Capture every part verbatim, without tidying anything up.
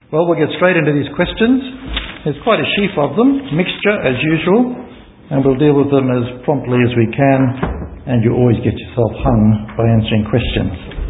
Well, we'll get straight into these questions. There's quite a sheaf of them, mixture as usual, and we'll deal with them as promptly as we can, and you always get yourself hung by answering questions.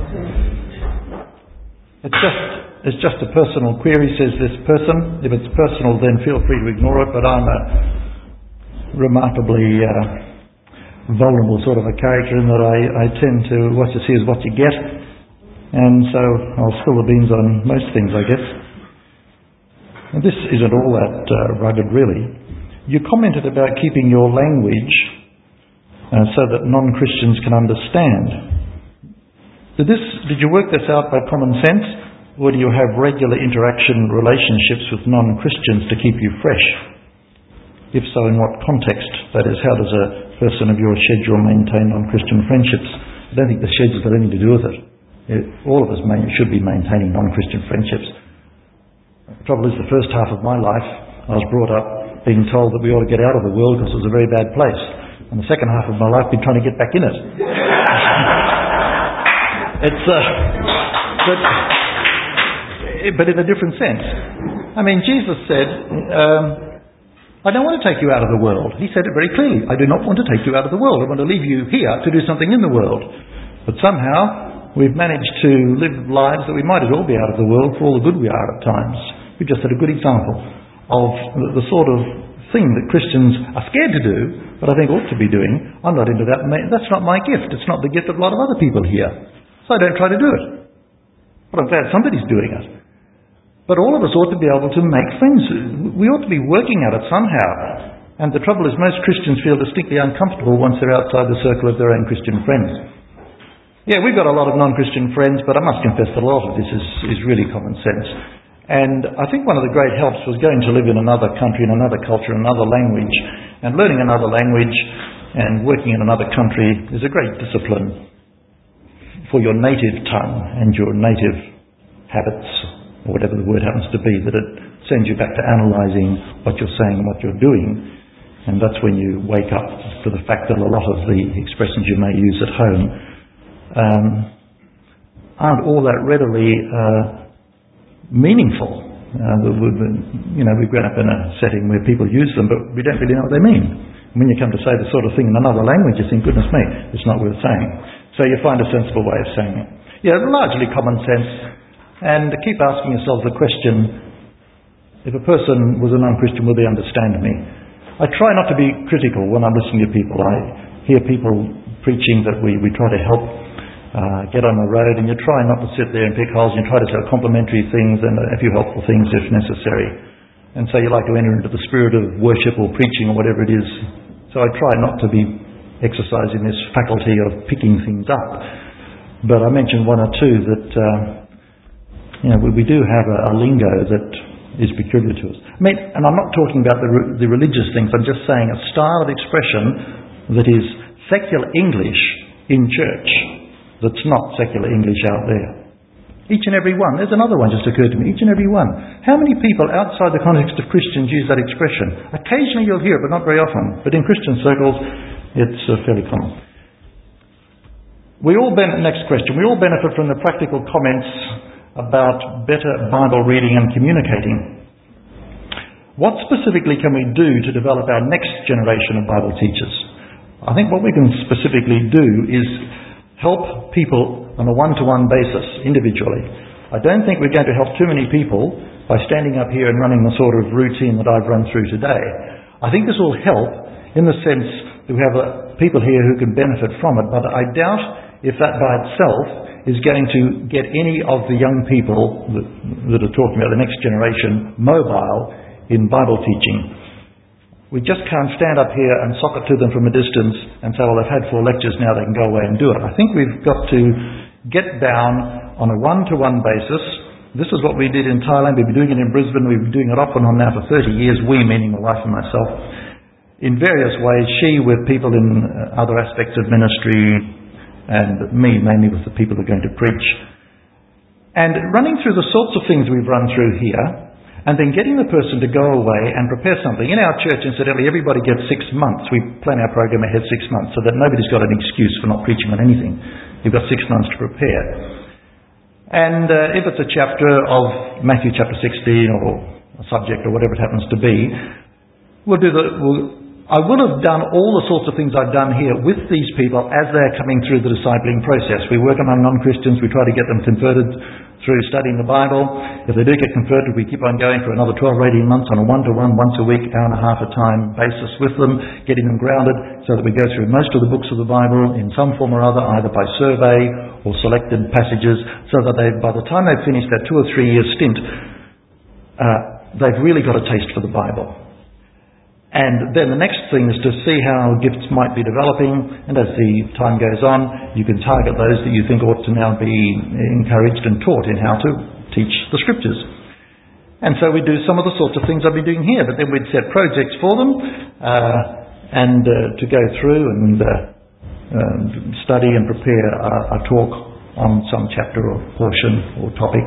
It's just, it's just a personal query, says this person. If it's personal, then feel free to ignore it, but I'm a remarkably uh, vulnerable sort of a character in that I, I tend to, what you see is what you get, and so I'll spill the beans on most things, I guess. And this isn't all that uh, rugged, really. You commented about keeping your language uh, so that non-Christians can understand. Did this? Did you work this out by common sense, or do you have regular interaction relationships with non-Christians to keep you fresh? If so, in what context? That is, how does a person of your schedule maintain non-Christian friendships? I don't think the schedule's got anything to do with it. it all of us may, should be maintaining non-Christian friendships. The trouble is, the first half of my life, I was brought up being told that we ought to get out of the world because it was a very bad place. And the second half of my life, I've been trying to get back in it. it's, uh, but, but in a different sense. I mean, Jesus said, um, I don't want to take you out of the world. He said it very clearly. I do not want to take you out of the world. I want to leave you here to do something in the world. But somehow, we've managed to live lives that we might as well be out of the world for all the good we are at times. We just had a good example of the sort of thing that Christians are scared to do, but I think ought to be doing. I'm not into that. That's not my gift. It's not the gift of a lot of other people here. So I don't try to do it. But I'm glad somebody's doing it. But all of us ought to be able to make friends. We ought to be working at it somehow. And the trouble is, most Christians feel distinctly uncomfortable once they're outside the circle of their own Christian friends. Yeah, we've got a lot of non-Christian friends, but I must confess that a lot of this is, is really common sense. And I think one of the great helps was going to live in another country, in another culture, another language. And learning another language and working in another country is a great discipline for your native tongue and your native habits, or whatever the word happens to be, that it sends you back to analysing what you're saying and what you're doing. And that's when you wake up to the fact that a lot of the expressions you may use at home Um, aren't all that readily uh, meaningful. Uh, we, we, you know, we've grown up in a setting where people use them, but we don't really know what they mean. And when you come to say the sort of thing in another language, you think, goodness me, it's not worth saying. So you find a sensible way of saying it. Yeah, largely common sense. And keep asking yourself the question, if a person was a non-Christian, will they understand me? I try not to be critical when I'm listening to people. I hear people preaching that we, we try to help Uh, get on the road, and you try not to sit there and pick holes, and you try to say complimentary things and a few helpful things if necessary. And so you like to enter into the spirit of worship or preaching or whatever it is. So I try not to be exercising this faculty of picking things up. But I mentioned one or two that, uh, you know, we, we do have a, a lingo that is peculiar to us. I mean, and I'm not talking about the, re- the religious things, I'm just saying a style of expression that is secular English in church. That's not secular English out there. Each and every one. There's another one just occurred to me. Each and every one. How many people outside the context of Christians use that expression? Occasionally you'll hear it, but not very often. But in Christian circles, it's uh, fairly common. We all ben- Next question. We all benefit from the practical comments about better Bible reading and communicating. What specifically can we do to develop our next generation of Bible teachers? I think what we can specifically do is help people on a one-to-one basis, individually. I don't think we're going to help too many people by standing up here and running the sort of routine that I've run through today. I think this will help in the sense that we have uh, people here who can benefit from it, but I doubt if that by itself is going to get any of the young people that, that are talking about the next generation mobile in Bible teaching. We just can't stand up here and sock it to them from a distance and say, well, they've had four lectures, now they can go away and do it. I think we've got to get down on a one-to-one basis. This is what we did in Thailand. We've been doing it in Brisbane. We've been doing it off and on now for thirty years, we meaning my wife and myself, in various ways, she with people in other aspects of ministry and me mainly with the people who are going to preach. And running through the sorts of things we've run through here, and then getting the person to go away and prepare something. In our church, incidentally, everybody gets six months. We plan our program ahead six months so that nobody's got an excuse for not preaching on anything. You've got six months to prepare. And uh, if it's a chapter of Matthew chapter sixteen or a subject or whatever it happens to be, we'll do the... We'll, I will have done all the sorts of things I've done here with these people as they're coming through the discipling process. We work among non-Christians. We try to get them converted through studying the Bible. If they do get converted, we keep on going for another twelve or eighteen months on a one-to-one, once a week, hour and a half a time basis with them, getting them grounded so that we go through most of the books of the Bible in some form or other, either by survey or selected passages, so that they, by the time they've finished that two or three year stint, uh, they've really got a taste for the Bible. And then the next thing is to see how gifts might be developing, and as the time goes on, you can target those that you think ought to now be encouraged and taught in how to teach the Scriptures. And so we do some of the sorts of things I've been doing here, but then we'd set projects for them uh, and uh, to go through and uh, uh, study and prepare a, a talk on some chapter or portion or topic.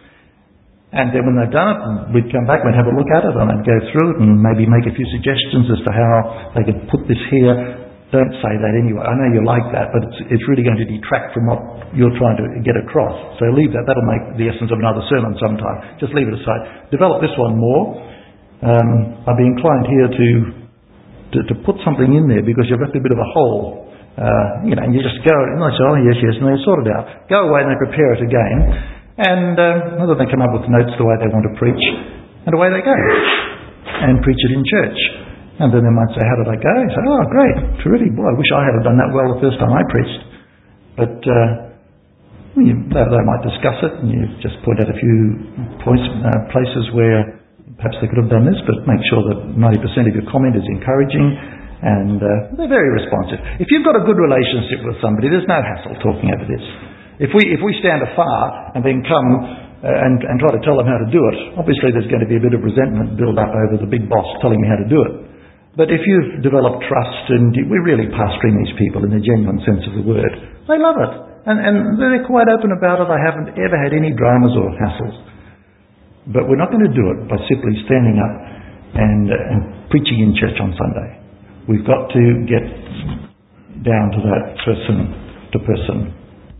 And then when they've done it, we'd come back, we'd have a look at it, and I'd go through it and maybe make a few suggestions as to how they could put this here. Don't say that anyway. I know you like that, but it's, it's really going to detract from what you're trying to get across. So leave that. That'll make the essence of another sermon sometime. Just leave it aside. Develop this one more. Um, I'd be inclined here to, to to put something in there because you've left a bit of a hole. Uh, you know, and you just go, and they say, oh yes, yes, and they sort it out. Go away and they prepare it again. And uh, then they come up with notes the way they want to preach, and away they go and preach it in church. And then they might say, how did I go? Say, oh great, terrific, boy, I wish I had done that well the first time I preached. But uh, you, they, they might discuss it, and you just point out a few points, uh, places where perhaps they could have done this, but make sure that ninety percent of your comment is encouraging, and uh, they're very responsive. If you've got a good relationship with somebody, there's no hassle talking over this. If we if we stand afar and then come uh, and, and try to tell them how to do it, obviously there's going to be a bit of resentment build up over the big boss telling me how to do it. But if you've developed trust and we're really pastoring these people in the genuine sense of the word, they love it. And, and they're quite open about it. I haven't ever had any dramas or hassles. But we're not going to do it by simply standing up and, uh, and preaching in church on Sunday. We've got to get down to that person to person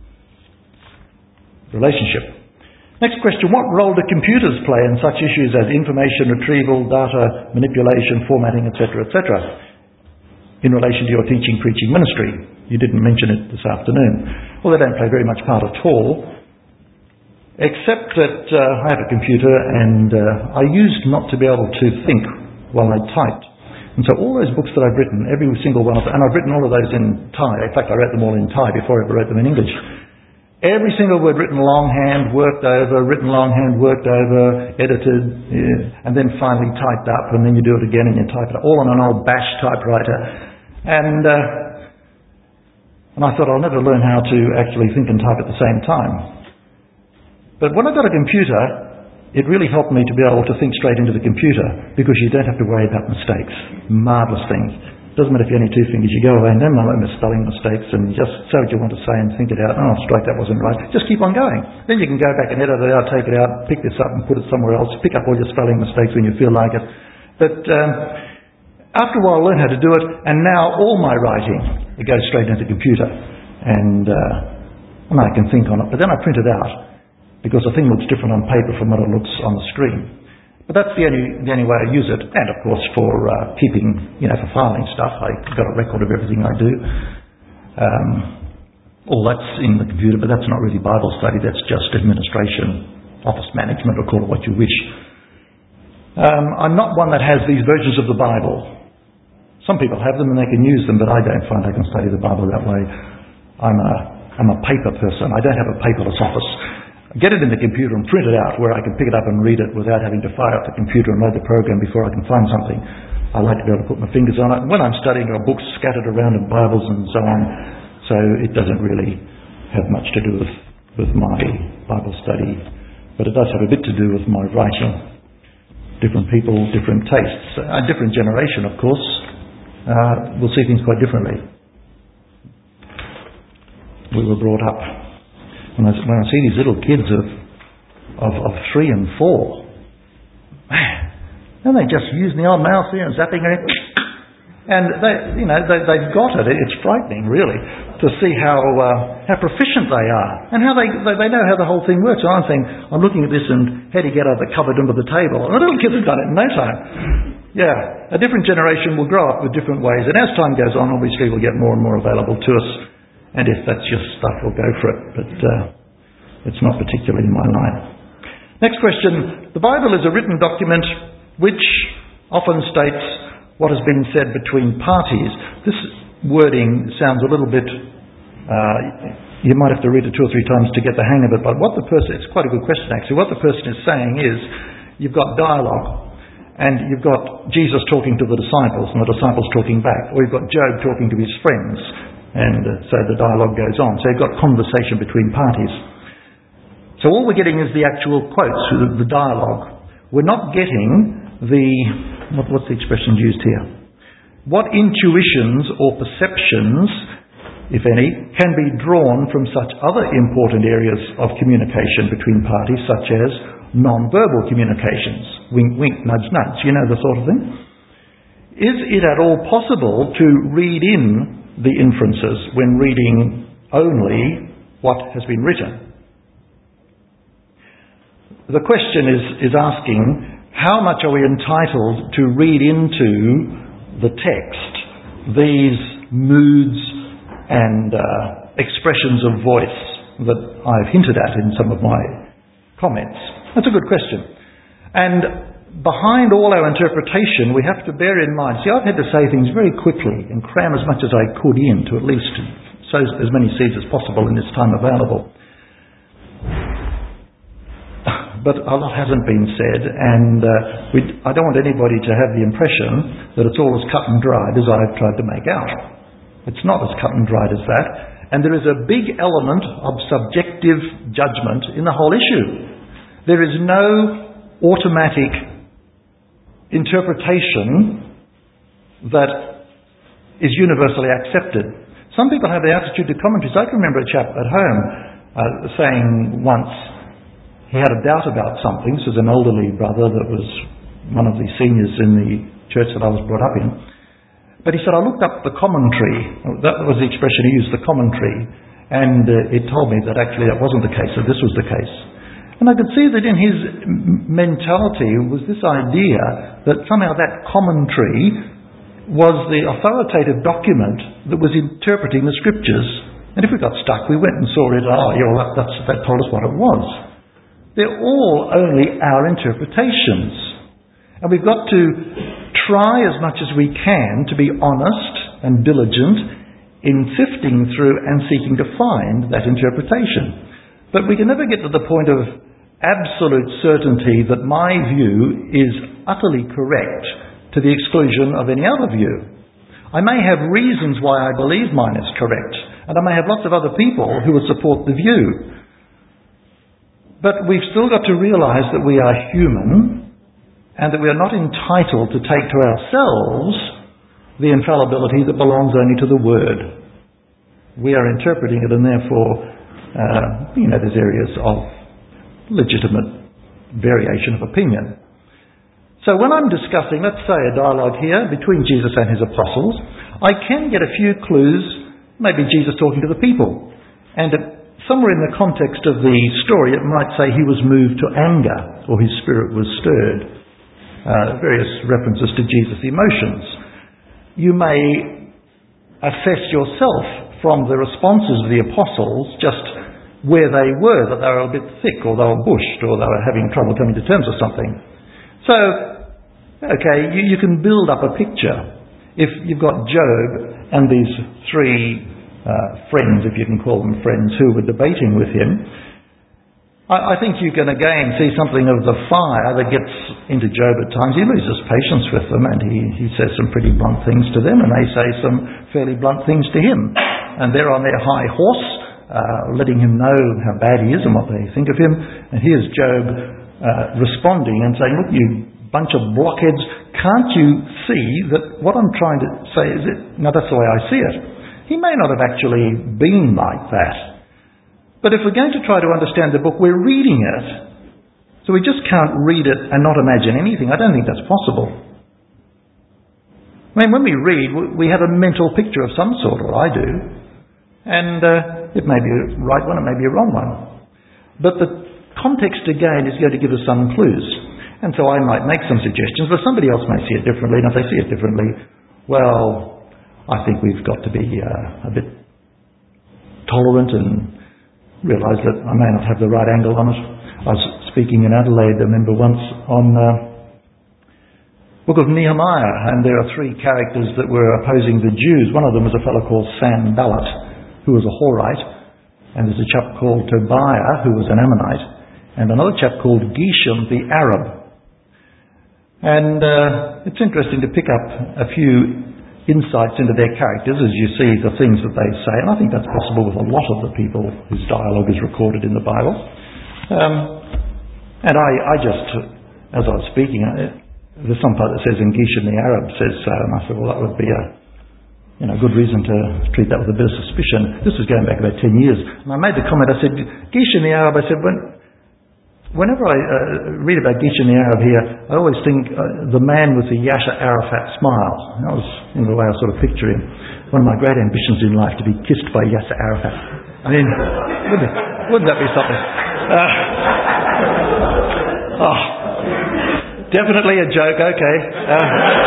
relationship. Next question, what role do computers play in such issues as information retrieval, data manipulation, formatting, et cetera, et cetera, in relation to your teaching, preaching ministry? You didn't mention it this afternoon. Well, they don't play very much part at all, except that uh, I have a computer and uh, I used not to be able to think while I typed. And so all those books that I've written, every single one of them, and I've written all of those in Thai. In fact, I wrote them all in Thai before I ever wrote them in English. Every single word written longhand, worked over, written longhand, worked over, edited, yeah, and then finally typed up, and then you do it again and you type it up, all on an old Bash typewriter. And uh, and I thought I'll never learn how to actually think and type at the same time. But when I got a computer, it really helped me to be able to think straight into the computer because you don't have to worry about mistakes. Marvellous things. Doesn't matter if you only two fingers, you go away and don't mind spelling mistakes and just say what you want to say and think it out. Oh, strike, that wasn't right. Just keep on going. Then you can go back and edit it out, take it out, pick this up and put it somewhere else, pick up all your spelling mistakes when you feel like it. But um, after a while I learned how to do it, and now all my writing, it goes straight into the computer. And, uh, and I can think on it. But then I print it out because the thing looks different on paper from what it looks on the screen. But that's the only the only way I use it. And of course for uh, keeping, you know, for filing stuff, I've got a record of everything I do. Um, all that's in the computer, but that's not really Bible study, that's just administration, office management, or call it what you wish. Um, I'm not one that has these versions of the Bible. Some people have them and they can use them, but I don't find I can study the Bible that way. I'm a, I'm a paper person. I don't have a paperless office. Get it in the computer and print it out where I can pick it up and read it without having to fire up the computer and load the program before I can find something. I like to be able to put my fingers on it. And when I'm studying, there are books scattered around in Bibles and so on, so it doesn't really have much to do with, with my Bible study. But it does have a bit to do with my writing. Different people, different tastes. A different generation, of course, uh, will see things quite differently. We were brought up When I, when I see these little kids of, of of three and four, man, and they just using the old mouse there and zapping it. And they, you know, they, they've got it. It's frightening, really, to see how uh, how proficient they are and how they, they they know how the whole thing works. So I'm saying, I'm looking at this and heading out of the cupboard under the table, and I don't get it done it in no time. Yeah, a different generation will grow up with different ways, and as time goes on, obviously, we'll get more and more available to us. And if that's your stuff, we'll go for it. But uh, it's not particularly my line. Next question: the Bible is a written document which often states what has been said between parties. This wording sounds a little bit, uh, you might have to read it two or three times to get the hang of it, but what the person, it's quite a good question actually, what the person is saying is, you've got dialogue, and you've got Jesus talking to the disciples, and the disciples talking back, or you've got Job talking to his friends, and uh, so the dialogue goes on. So you've got conversation between parties. So all we're getting is the actual quotes, the, the dialogue. We're not getting the, what, what's the expression used here? What intuitions or perceptions, if any, can be drawn from such other important areas of communication between parties, such as non-verbal communications? Wink, wink, nudge, nudge, you know, the sort of thing. Is it at all possible to read in the inferences when reading only what has been written? The question is, is asking, how much are we entitled to read into the text these moods and uh, expressions of voice that I've hinted at in some of my comments? That's a good question. And behind all our interpretation, we have to bear in mind, see, I've had to say things very quickly and cram as much as I could in to at least sow as many seeds as possible in this time available. But a lot hasn't been said, and uh, we, I don't want anybody to have the impression that it's all as cut and dried as I've tried to make out. It's not as cut and dried as that, and there is a big element of subjective judgment in the whole issue. There is no automatic interpretation that is universally accepted. Some people have the attitude to commentaries. I can remember a chap at home uh, saying once, he had a doubt about something. This was an elderly brother that was one of the seniors in the church that I was brought up in. But he said, I looked up the commentary. That was the expression he used, the commentary. And uh, it told me that actually that wasn't the case, that this was the case. And I could see that in his mentality was this idea that somehow that commentary was the authoritative document that was interpreting the scriptures. And if we got stuck, we went and saw it. Oh, yeah, well, that, that's, that told us what it was. They're all only our interpretations. And we've got to try as much as we can to be honest and diligent in sifting through and seeking to find that interpretation. But we can never get to the point of absolute certainty that my view is utterly correct to the exclusion of any other view. I may have reasons why I believe mine is correct, and I may have lots of other people who would support the view. But we've still got to realise that we are human and that we are not entitled to take to ourselves the infallibility that belongs only to the Word. We are interpreting it, and therefore, uh, you know, there's areas of legitimate variation of opinion. So when I'm discussing, let's say, a dialogue here between Jesus and his apostles, I can get a few clues, maybe Jesus talking to the people, and it, somewhere in the context of the story, it might say he was moved to anger, or his spirit was stirred. Uh, various references to Jesus' emotions. You may assess yourself from the responses of the apostles just where they were, that they were a bit thick, or they were bushed, or they were having trouble coming to terms with something. So, okay, you, you can build up a picture. If you've got Job and these three Uh, friends, if you can call them friends, who were debating with him, I, I think you can again see something of the fire that gets into Job at times. He loses patience with them, and he, he says some pretty blunt things to them, and they say some fairly blunt things to him. And they're on their high horse, uh, letting him know how bad he is and what they think of him. And here's Job uh, responding and saying, look, you bunch of blockheads, can't you see that what I'm trying to say is it? Now, that's the way I see it. He may not have actually been like that. But if we're going to try to understand the book, we're reading it. So we just can't read it and not imagine anything. I don't think that's possible. I mean, when we read, we have a mental picture of some sort, or I do. And uh, it may be a right one, it may be a wrong one. But the context, again, is going to give us some clues. And so I might make some suggestions, but somebody else may see it differently. And if they see it differently, well, I think we've got to be uh, a bit tolerant and realise that I may not have the right angle on it. I was speaking in Adelaide, I remember once, on the uh, book of Nehemiah, and there are three characters that were opposing the Jews. One of them was a fellow called Sanballat, who was a Horite, and there's a chap called Tobiah, who was an Ammonite, and another chap called Geshem the Arab. And uh, it's interesting to pick up a few insights into their characters as you see the things that they say, and I think that's possible with a lot of the people whose dialogue is recorded in the Bible. Um, and I, I just, as I was speaking, I, there's some part that says, in Geshem the Arab says so, and I said, well, that would be a you know, good reason to treat that with a bit of suspicion. This was going back about ten years. And I made the comment, I said, Geshem the Arab, I said, when, whenever I uh, read about Geshem the Arab here, I always think uh, the man with the Yasser Arafat smile. That was in the way I sort of picture him. One of my great ambitions in life, to be kissed by Yasser Arafat. I mean, wouldn't, it, wouldn't that be something? Uh, oh. Definitely a joke, okay. Uh,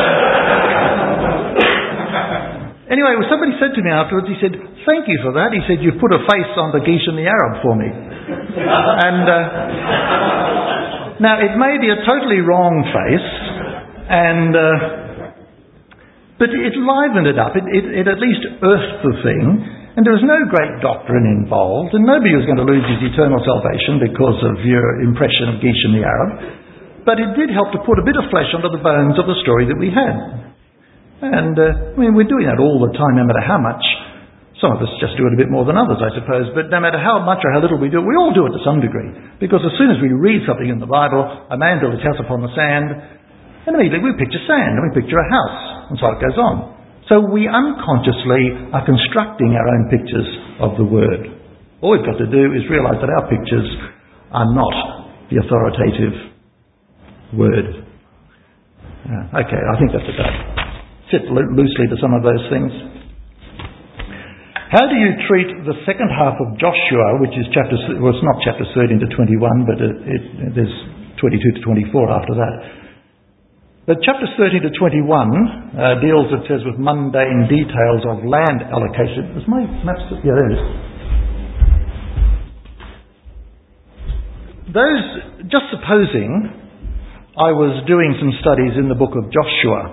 anyway, well, somebody said to me afterwards, he said, thank you for that. He said, you've put a face on the Geshem the Arab for me. And uh, now, it may be a totally wrong face, and uh, but it livened it up. It, it, it at least earthed the thing, and there was no great doctrine involved, and nobody was going to lose his eternal salvation because of your impression of Geshem the Arab. But it did help to put a bit of flesh onto the bones of the story that we had. And, uh, I mean, we're doing that all the time, no matter how much. Some of us just do it a bit more than others, I suppose. But no matter how much or how little we do it, we all do it to some degree. Because as soon as we read something in the Bible, a man built his house upon the sand, and immediately we picture sand, and we picture a house, and so it goes on. So we unconsciously are constructing our own pictures of the Word. All we've got to do is realise that our pictures are not the authoritative Word. Uh, okay, I think that's about fit lo- loosely to some of those things. How do you treat the second half of Joshua, which is chapter, well, it's not chapter thirteen to twenty-one, but it, it, there's twenty-two to twenty-four after that. But chapters thirteen to twenty-one uh, deals, it says, with mundane details of land allocation. Is my map? Yeah, there it is. Those, just supposing I was doing some studies in the book of Joshua.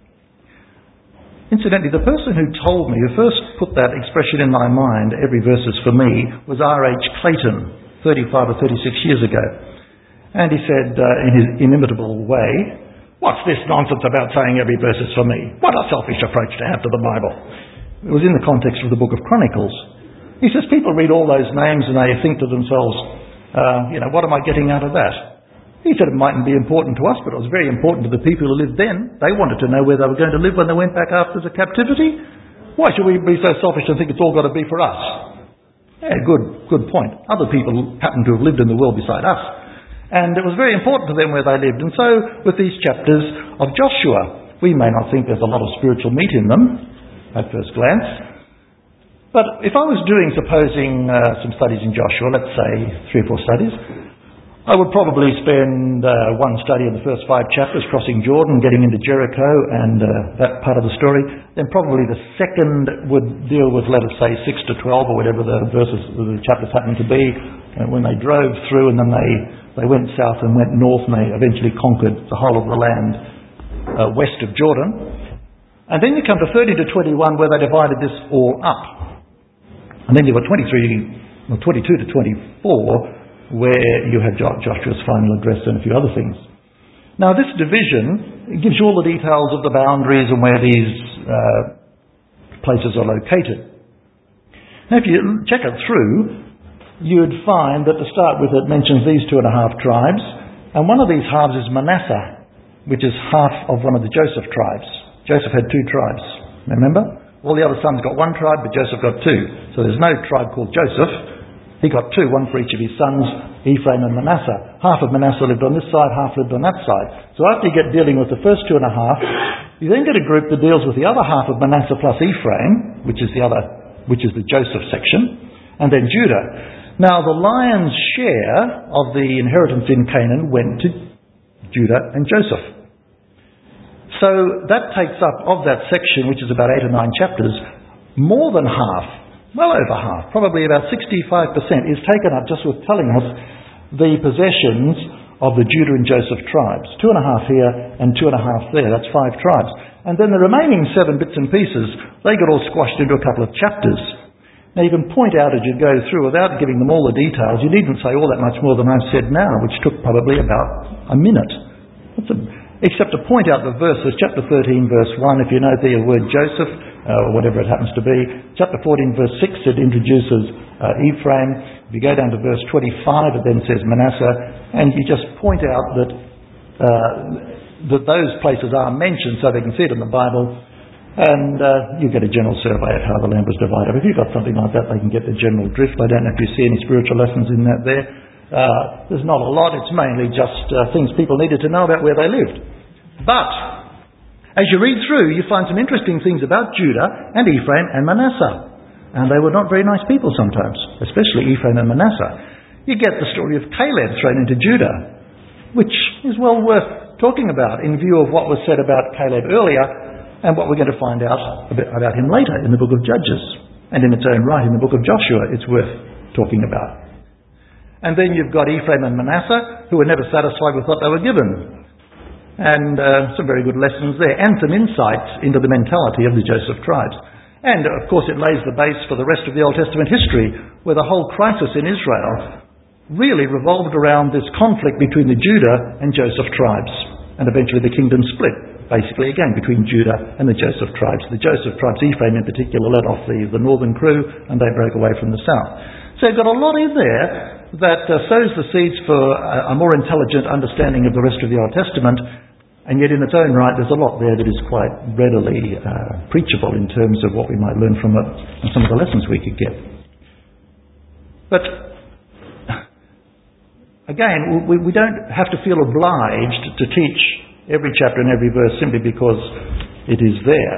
Incidentally, the person who told me, who first put that expression in my mind, every verse is for me, was R H Clayton, thirty-five or thirty-six years ago. And he said, uh, in his inimitable way, what's this nonsense about saying every verse is for me? What a selfish approach to have to the Bible. It was in the context of the book of Chronicles. He says, people read all those names and they think to themselves, uh, you know, what am I getting out of that? He said it mightn't be important to us, but it was very important to the people who lived then. They wanted to know where they were going to live when they went back after the captivity. Why should we be so selfish and think it's all got to be for us? Yeah, good, good point. Other people happen to have lived in the world beside us. And it was very important to them where they lived. And so, with these chapters of Joshua, we may not think there's a lot of spiritual meat in them, at first glance. But if I was doing, supposing, uh, some studies in Joshua, let's say three or four studies, I would probably spend uh, one study in the first five chapters crossing Jordan, getting into Jericho and uh, that part of the story. Then probably the second would deal with, let us say, six to twelve or whatever the verses, the chapters happened to be, uh, when they drove through and then they, they went south and went north and they eventually conquered the whole of the land uh, west of Jordan. And then you come to thirty to twenty-one where they divided this all up. And then you've got twenty-three, or twenty-two to twenty-four where you have Joshua's final address and a few other things. Now this division gives you all the details of the boundaries and where these uh, places are located. Now if you check it through, you'd find that to start with it mentions these two and a half tribes, and one of these halves is Manasseh, which is half of one of the Joseph tribes. Joseph had two tribes, remember? All the other sons got one tribe, but Joseph got two. So there's no tribe called Joseph. He got two, one for each of his sons, Ephraim and Manasseh. Half of Manasseh lived on this side, half lived on that side. So after you get dealing with the first two and a half, You then get a group that deals with the other half of Manasseh plus Ephraim, which is the other, which is the Joseph section, and then Judah. Now, the lion's share of the inheritance in Canaan went to Judah and Joseph. So that takes up, of that section, which is about eight or nine chapters, more than half, well over half, probably about sixty-five percent, is taken up just with telling us the possessions of the Judah and Joseph tribes. Two and a half here and two and a half there. That's five tribes. And then the remaining seven bits and pieces, they get all squashed into a couple of chapters. Now you can point out as you go through, without giving them all the details, you needn't say all that much more than I've said now, which took probably about a minute. That's a, except to point out the verses. Chapter thirteen, verse one, if you know the word Joseph, uh, or whatever it happens to be. Chapter fourteen, verse six, it introduces uh, Ephraim. If you go down to verse twenty-five, it then says Manasseh, and you just point out that uh, that those places are mentioned so they can see it in the Bible, and uh, you get a general survey of how the land was divided. If you've got something like that, they can get the general drift. I don't know if you see any spiritual lessons in that there. Uh, there's not a lot. It's mainly just uh, things people needed to know about where they lived. But as you read through, you find some interesting things about Judah and Ephraim and Manasseh. And they were not very nice people sometimes, especially Ephraim and Manasseh. You get the story of Caleb thrown into Judah, which is well worth talking about in view of what was said about Caleb earlier and what we're going to find out a bit about him later in the book of Judges. And in its own right, in the book of Joshua, it's worth talking about. And then you've got Ephraim and Manasseh, who were never satisfied with what they were given. And uh, some very good lessons there, and some insights into the mentality of the Joseph tribes. And, of course, it lays the base for the rest of the Old Testament history, where the whole crisis in Israel really revolved around this conflict between the Judah and Joseph tribes. And eventually the kingdom split, basically, again, between Judah and the Joseph tribes. The Joseph tribes, Ephraim in particular, led off the, the northern crew, and they broke away from the south. So you've got a lot in there that uh, sows the seeds for a, a more intelligent understanding of the rest of the Old Testament. And yet in its own right, there's a lot there that is quite readily uh, preachable in terms of what we might learn from it and some of the lessons we could get. But again, we, we don't have to feel obliged to teach every chapter and every verse simply because it is there.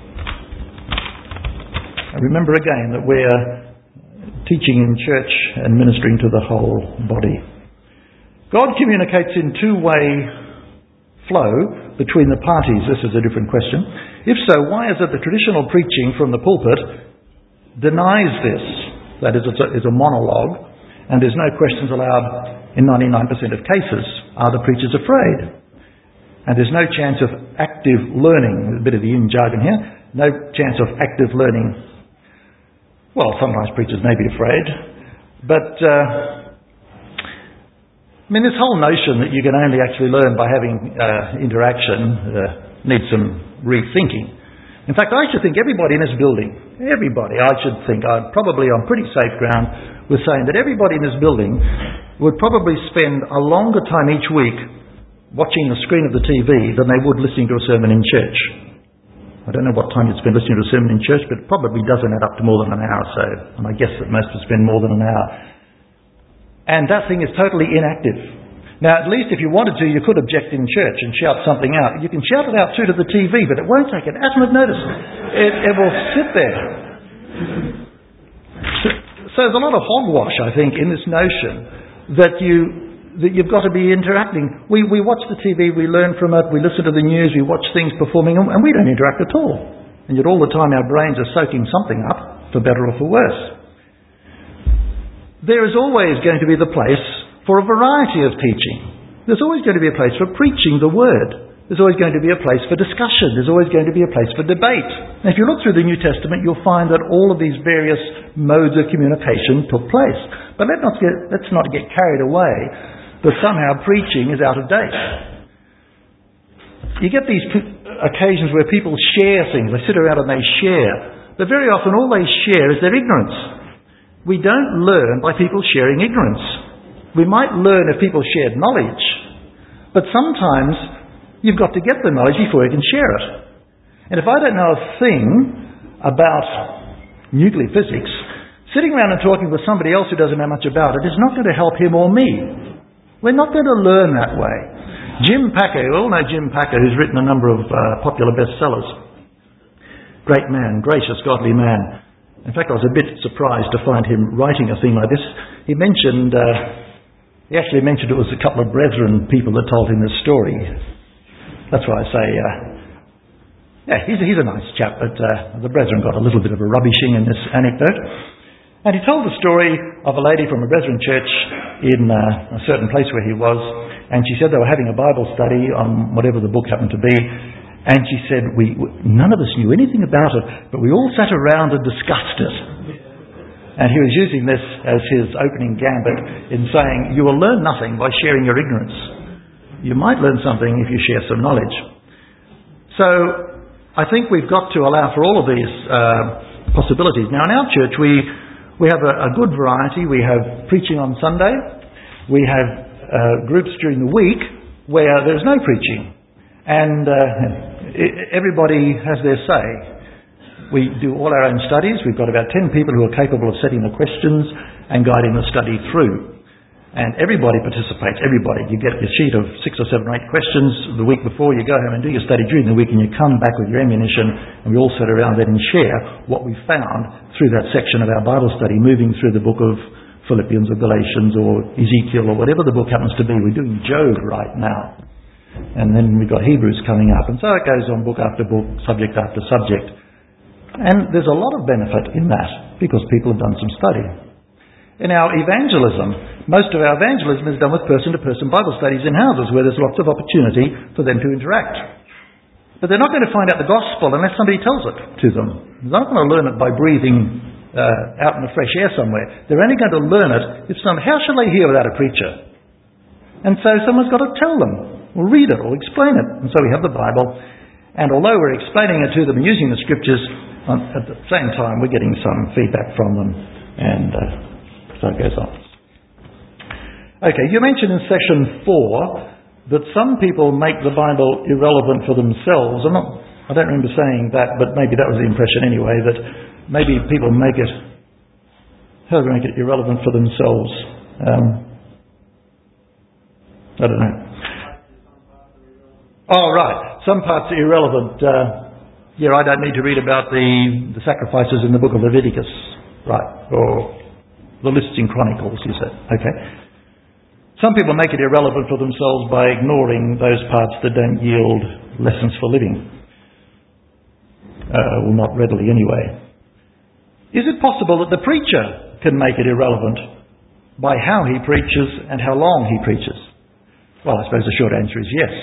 And remember again that we're teaching in church and ministering to the whole body. God communicates in two-way flow between the parties. This is a different question. If so, why is it the traditional preaching from the pulpit denies this? That is, it's a, it's a monologue, and there's no questions allowed in ninety-nine percent of cases. Are the preachers afraid? And there's no chance of active learning. A bit of the in jargon here. No chance of active learning. Well, sometimes preachers may be afraid, but uh, I mean, this whole notion that you can only actually learn by having uh, interaction uh, needs some rethinking. In fact, I should think everybody in this building, everybody, I should think, I'm probably on pretty safe ground with saying that everybody in this building would probably spend a longer time each week watching the screen of the T V than they would listening to a sermon in church. I don't know what time you'd spend listening to a sermon in church, but it probably doesn't add up to more than an hour or so. And I guess that most would spend more than an hour. And that thing is totally inactive. Now, at least if you wanted to, you could object in church and shout something out. You can shout it out too to the T V, but it won't take an atom of notice. It, it will sit there. So, so there's a lot of hogwash, I think, in this notion that you that you've got to be interacting. We we watch the T V, we learn from it, we listen to the news, we watch things performing, and we don't interact at all. And yet all the time our brains are soaking something up, for better or for worse. There is always going to be the place for a variety of teaching. There's always going to be a place for preaching the Word. There's always going to be a place for discussion. There's always going to be a place for debate. Now, if you look through the New Testament, you'll find that all of these various modes of communication took place. But let not get, let's not get carried away that somehow preaching is out of date. You get these p- occasions where people share things. They sit around and they share. But very often all they share is their ignorance. We don't learn by people sharing ignorance. We might learn if people shared knowledge. But sometimes you've got to get the knowledge before you can share it. And if I don't know a thing about nuclear physics, sitting around and talking with somebody else who doesn't know much about it is not going to help him or me. We're not going to learn that way. Jim Packer, you all know Jim Packer, who's written a number of uh, popular bestsellers. Great man, gracious, godly man. In fact, I was a bit surprised to find him writing a thing like this. He mentioned, uh, he actually mentioned it was a couple of brethren people that told him this story. That's why I say, uh, yeah, he's a, he's a nice chap, but uh, the brethren got a little bit of a rubbishing in this anecdote. And he told the story of a lady from a Brethren church in uh, a certain place where he was, and she said they were having a Bible study on whatever the book happened to be, and she said, we none of us knew anything about it, but we all sat around and discussed it. And he was using this as his opening gambit in saying, you will learn nothing by sharing your ignorance. You might learn something if you share some knowledge. So I think we've got to allow for all of these uh, possibilities. Now in our church we We have a, a good variety. We have preaching on Sunday. We have uh, groups during the week where there's no preaching. And uh, everybody has their say. We do all our own studies. We've got about ten people who are capable of setting the questions and guiding the study through. And everybody participates, everybody. You get your sheet of six or seven or eight questions the week before, you go home and do your study during the week, and you come back with your ammunition, and we all sit around then and share what we found through that section of our Bible study, moving through the book of Philippians or Galatians or Ezekiel or whatever the book happens to be. We're doing Job right now. And then we've got Hebrews coming up. And so it goes on book after book, subject after subject. And there's a lot of benefit in that because people have done some study. In our evangelism, most of our evangelism is done with person-to-person Bible studies in houses where there's lots of opportunity for them to interact. But they're not going to find out the gospel unless somebody tells it to them. They're not going to learn it by breathing uh, out in the fresh air somewhere. They're only going to learn it if some... How shall they hear without a preacher? And so someone's got to tell them, or read it, or explain it. And so we have the Bible. And although we're explaining it to them and using the scriptures, at the same time we're getting some feedback from them. And... Uh, So it goes on. Okay, you mentioned in section four that some people make the Bible irrelevant for themselves. I'm not, I don't remember saying that, but maybe that was the impression anyway, that maybe people make it, how do they make it irrelevant for themselves? Um, I don't know. Oh, right. Some parts are irrelevant. Uh, yeah, I don't need to read about the, the sacrifices in the book of Leviticus. Right. Or... the lists in Chronicles, you said. Okay. Some people make it irrelevant for themselves by ignoring those parts that don't yield lessons for living. Uh, well, not readily anyway. Is it possible that the preacher can make it irrelevant by how he preaches and how long he preaches? Well, I suppose the short answer is yes.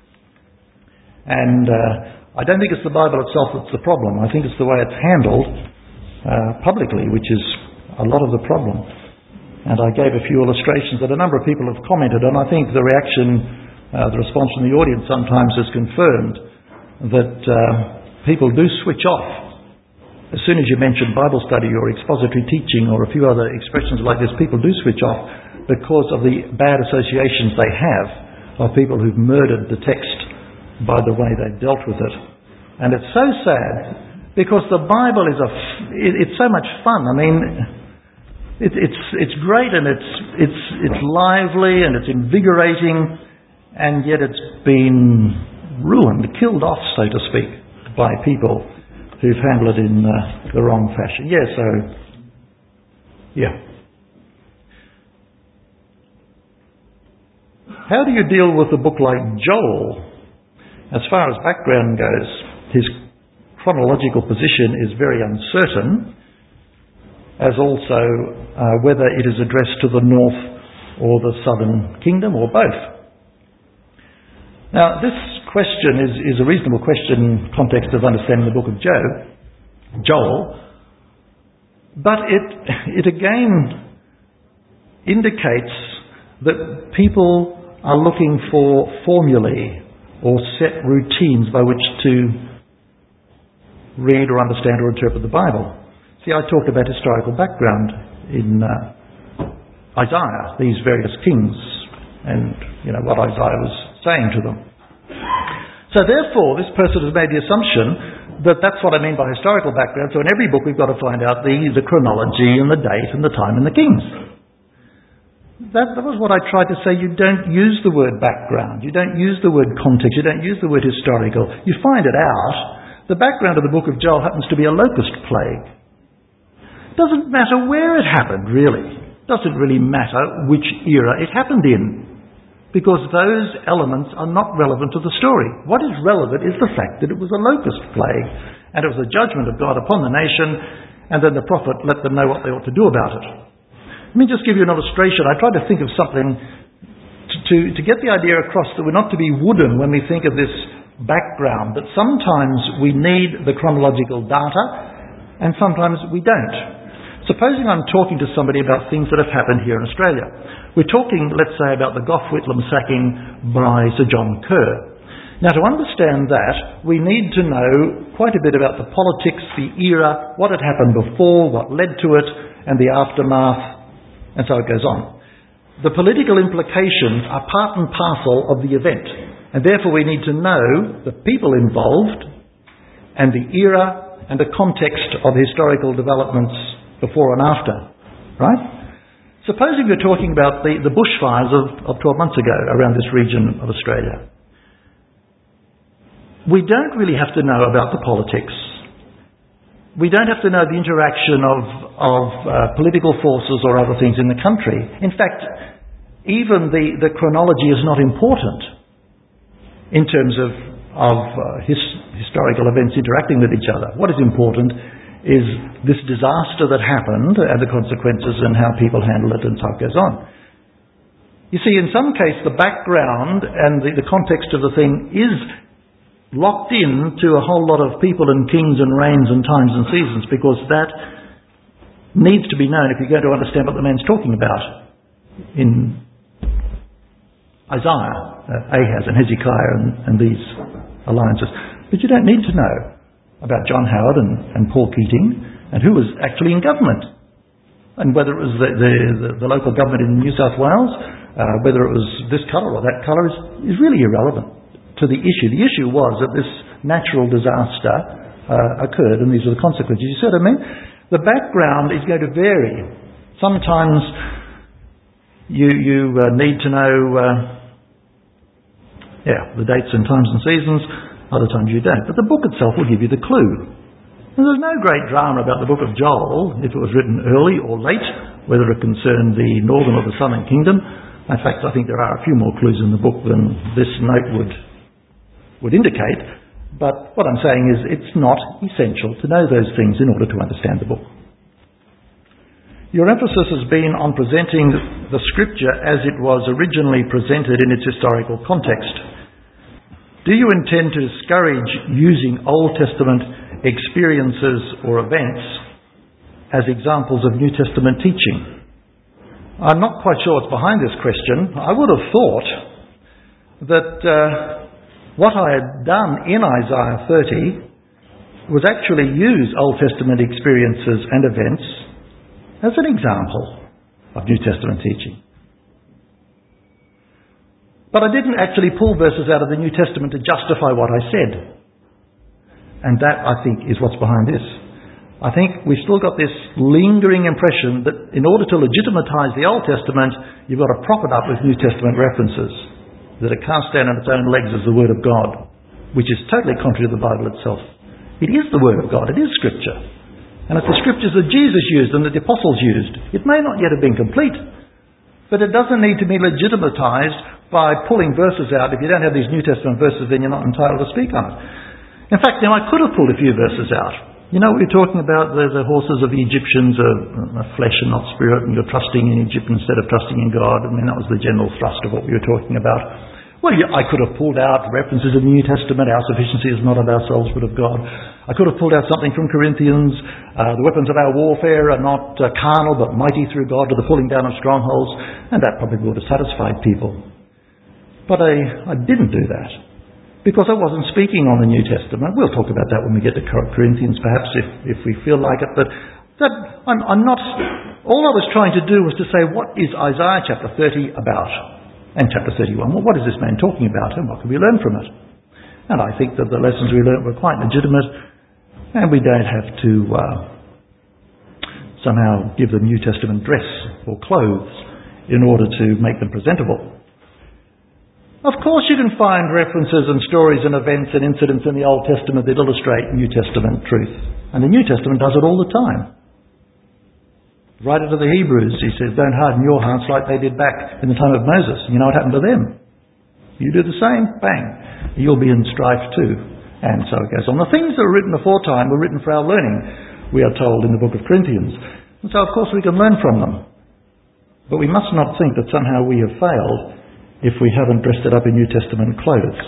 And uh, I don't think it's the Bible itself that's the problem. I think it's the way it's handled uh, publicly, which is a lot of the problem. And I gave a few illustrations that a number of people have commented on. I think the reaction, uh, the response from the audience sometimes has confirmed that uh, people do switch off. As soon as you mention Bible study or expository teaching or a few other expressions like this, people do switch off because of the bad associations they have of people who've murdered the text by the way they've dealt with it. And it's so sad because the Bible is a, it, it's so much fun. I mean, It, it's it's great and it's it's it's lively and it's invigorating, and yet it's been ruined, killed off, so to speak, by people who've handled it in uh, the wrong fashion. Yeah, so yeah. How do you deal with a book like Joel? As far as background goes, his chronological position is very uncertain, as also uh, whether it is addressed to the north or the southern kingdom, or both. Now, this question is, is a reasonable question in context of understanding the book of Job, Joel, but it, it again indicates that people are looking for formulae or set routines by which to read or understand or interpret the Bible. See, I talked about historical background in uh, Isaiah, these various kings, and you know what Isaiah was saying to them. So therefore, this person has made the assumption that that's what I mean by historical background. So in every book we've got to find out the, the chronology and the date and the time and the kings. that, that was what I tried to say. You don't use the word background. You don't use the word context. You don't use the word historical. You find it out. The background of the book of Joel happens to be a locust plague. Doesn't matter where it happened, really. Doesn't really matter which era it happened in, because those elements are not relevant to the story. What is relevant is the fact that it was a locust plague, and it was a judgment of God upon the nation, and then the prophet let them know what they ought to do about it. Let me just give you an illustration. I tried to think of something to, to, to get the idea across that we're not to be wooden when we think of this background, that sometimes we need the chronological data, and sometimes we don't. Supposing I'm talking to somebody about things that have happened here in Australia. We're talking, let's say, about the Gough Whitlam sacking by Sir John Kerr. Now, to understand that, we need to know quite a bit about the politics, the era, what had happened before, what led to it, and the aftermath, and so it goes on. The political implications are part and parcel of the event, and therefore we need to know the people involved, and the era, and the context of historical developments before and after, right? Supposing we're talking about the, the bushfires of, of twelve months ago around this region of Australia. We don't really have to know about the politics. We don't have to know the interaction of, of uh, political forces or other things in the country. In fact, even the, the chronology is not important in terms of, of uh, his, historical events interacting with each other. What is important is this disaster that happened and the consequences and how people handle it, and so it goes on. You see, in some case, the background and the, the context of the thing is locked in to a whole lot of people and kings and reigns and times and seasons, because that needs to be known if you're going to understand what the man's talking about in Isaiah, uh, Ahaz and Hezekiah and, and these alliances. But you don't need to know about John Howard and, and Paul Keating, and who was actually in government, and whether it was the, the, the, the local government in New South Wales, uh, whether it was this colour or that colour, is, is really irrelevant to the issue. The issue was that this natural disaster uh, occurred, and these are the consequences. You see what I mean? The background is going to vary. Sometimes you, you uh, need to know uh, yeah, the dates and times and seasons. Other times you don't. But the book itself will give you the clue. And there's no great drama about the book of Joel, if it was written early or late, whether it concerned the northern or the southern kingdom. In fact, I think there are a few more clues in the book than this note would, would indicate. But what I'm saying is it's not essential to know those things in order to understand the book. Your emphasis has been on presenting the scripture as it was originally presented in its historical context. Do you intend to discourage using Old Testament experiences or events as examples of New Testament teaching? I'm not quite sure what's behind this question. I would have thought that uh, what I had done in Isaiah thirty was actually use Old Testament experiences and events as an example of New Testament teaching. But I didn't actually pull verses out of the New Testament to justify what I said. And that, I think, is what's behind this. I think we've still got this lingering impression that in order to legitimatize the Old Testament, you've got to prop it up with New Testament references, that it can't stand on its own legs as the Word of God, which is totally contrary to the Bible itself. It is the Word of God. It is Scripture. And it's the Scriptures that Jesus used and that the Apostles used. It may not yet have been complete, but it doesn't need to be legitimatized by pulling verses out. If you don't have these New Testament verses, then you're not entitled to speak on it. In fact, now I could have pulled a few verses out. You know what we're talking about? The, the horses of the Egyptians are, are flesh and not spirit, and you're trusting in Egypt instead of trusting in God. I mean, that was the general thrust of what we were talking about. Well, yeah, I could have pulled out references in the New Testament. Our sufficiency is not of ourselves, but of God. I could have pulled out something from Corinthians. Uh, the weapons of our warfare are not uh, carnal, but mighty through God to the pulling down of strongholds. And that probably would have satisfied people. But I, I didn't do that, because I wasn't speaking on the New Testament. We'll talk about that when we get to Corinthians, perhaps, if, if we feel like it. But that I'm, I'm not... All I was trying to do was to say, what is Isaiah chapter thirty about? And chapter thirty-one, well, what is this man talking about, and what can we learn from it? And I think that the lessons we learnt were quite legitimate, and we don't have to uh, somehow give them New Testament dress or clothes in order to make them presentable. Of course you can find references and stories and events and incidents in the Old Testament that illustrate New Testament truth. And the New Testament does it all the time. Right into the Hebrews, he says, don't harden your hearts like they did back in the time of Moses. You know what happened to them? You do the same, bang, you'll be in strife too. And so it goes on. The things that were written aforetime were written for our learning, we are told in the book of Corinthians. And so of course we can learn from them. But we must not think that somehow we have failed if we haven't dressed it up in New Testament clothes.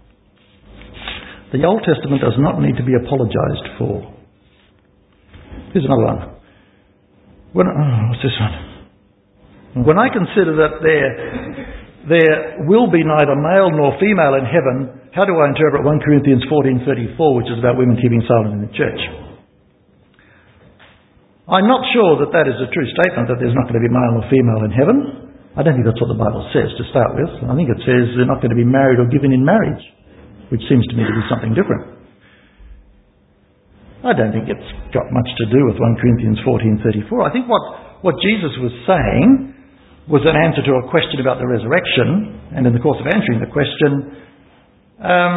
The Old Testament does not need to be apologised for. Here's another one. When, oh, what's this one? When I consider that there, there will be neither male nor female in heaven, how do I interpret First Corinthians fourteen thirty-four, which is about women keeping silent in the church? I'm not sure that that is a true statement, that there's not going to be male or female in heaven. I don't think that's what the Bible says to start with. I think it says they're not going to be married or given in marriage, which seems to me to be something different. I don't think it's got much to do with First Corinthians fourteen thirty-four. I think what, what Jesus was saying was an answer to a question about the resurrection, and in the course of answering the question, um,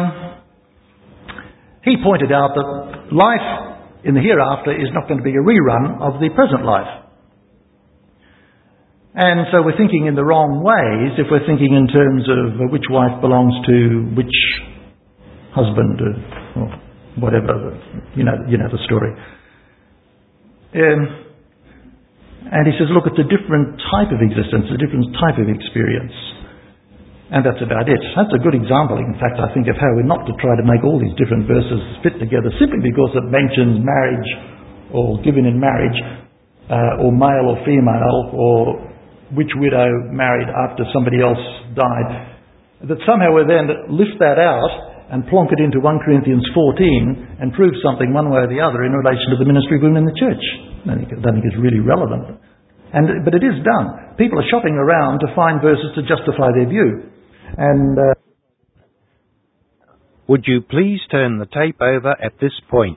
he pointed out that life in the hereafter is not going to be a rerun of the present life. And so we're thinking in the wrong ways if we're thinking in terms of which wife belongs to which husband or whatever. You know, you know the story. Um, and he says, look, it's a different type of existence, a different type of experience. And that's about it. That's a good example, in fact, I think, of how we're not to try to make all these different verses fit together simply because it mentions marriage or given in marriage, uh, or male or female, or which widow married after somebody else died, that somehow we then lift that out and plonk it into First Corinthians fourteen and prove something one way or the other in relation to the ministry of women in the church. I don't think, I don't think it's really relevant. And, but it is done. People are shopping around to find verses to justify their view. And uh, would you please turn the tape over at this point?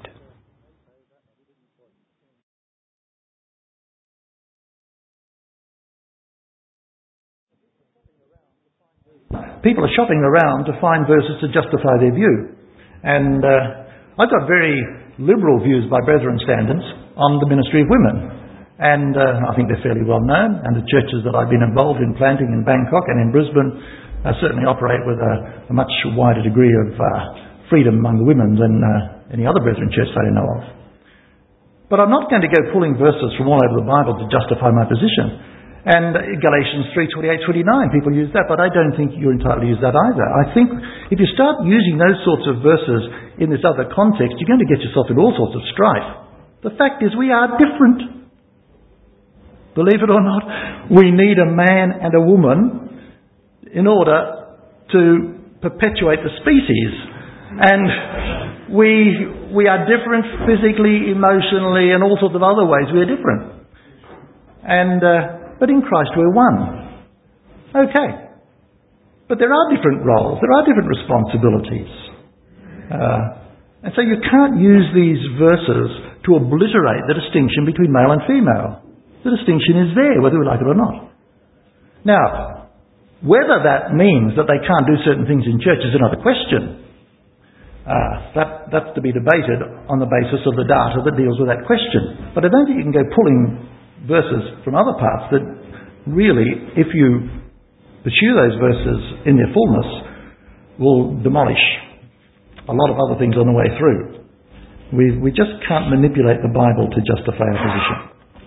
People are shopping around to find verses to justify their view. And uh, I've got very liberal views by Brethren standards on the ministry of women. And uh, I think they're fairly well known. And the churches that I've been involved in planting in Bangkok and in Brisbane uh, certainly operate with a, a much wider degree of uh, freedom among the women than uh, any other Brethren church that I know of. But I'm not going to go pulling verses from all over the Bible to justify my position. And Galatians three twenty-eight twenty-nine, people use that, but I don't think you're entitled to use that either. I think if you start using those sorts of verses in this other context, you're going to get yourself in all sorts of strife. The fact is we are different. Believe it or not, we need a man and a woman in order to perpetuate the species. And we, we are different physically, emotionally, and all sorts of other ways we are different. And... Uh, But in Christ we're one. Okay. But there are different roles. There are different responsibilities. Uh, and so you can't use these verses to obliterate the distinction between male and female. The distinction is there, whether we like it or not. Now, whether that means that they can't do certain things in church is another question. Uh, that, that's to be debated on the basis of the data that deals with that question. But I don't think you can go pulling verses from other parts that really, if you pursue those verses in their fullness, will demolish a lot of other things on the way through. We, we just can't manipulate the Bible to justify our position.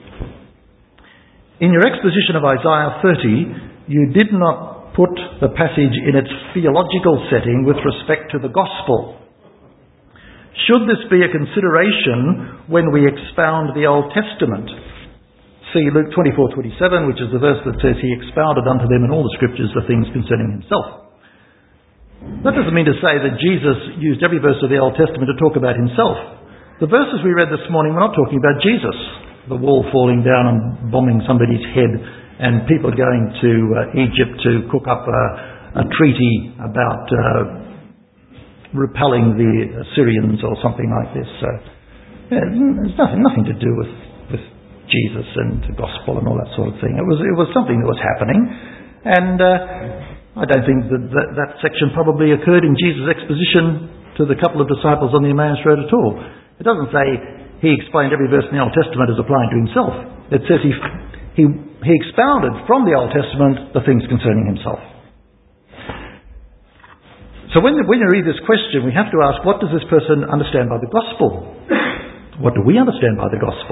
In your exposition of Isaiah thirty, you did not put the passage in its theological setting with respect to the gospel. Should this be a consideration when we expound the Old Testament? See Luke twenty-four twenty-seven, which is the verse that says, He expounded unto them in all the scriptures the things concerning Himself. That doesn't mean to say that Jesus used every verse of the Old Testament to talk about Himself. The verses we read this morning were not talking about Jesus. The wall falling down and bombing somebody's head, and people going to uh, Egypt to cook up a, a treaty about uh, repelling the Assyrians or something like this. So, yeah, there's nothing, nothing to do with, with Jesus and the gospel and all that sort of thing. It was it was something that was happening, and uh, I don't think that, that that section probably occurred in Jesus' exposition to the couple of disciples on the Emmaus Road at all. It doesn't say he explained every verse in the Old Testament as applying to himself. It says he he he expounded from the Old Testament the things concerning himself. So when when you read this question, we have to ask, what does this person understand by the gospel? What do we understand by the gospel?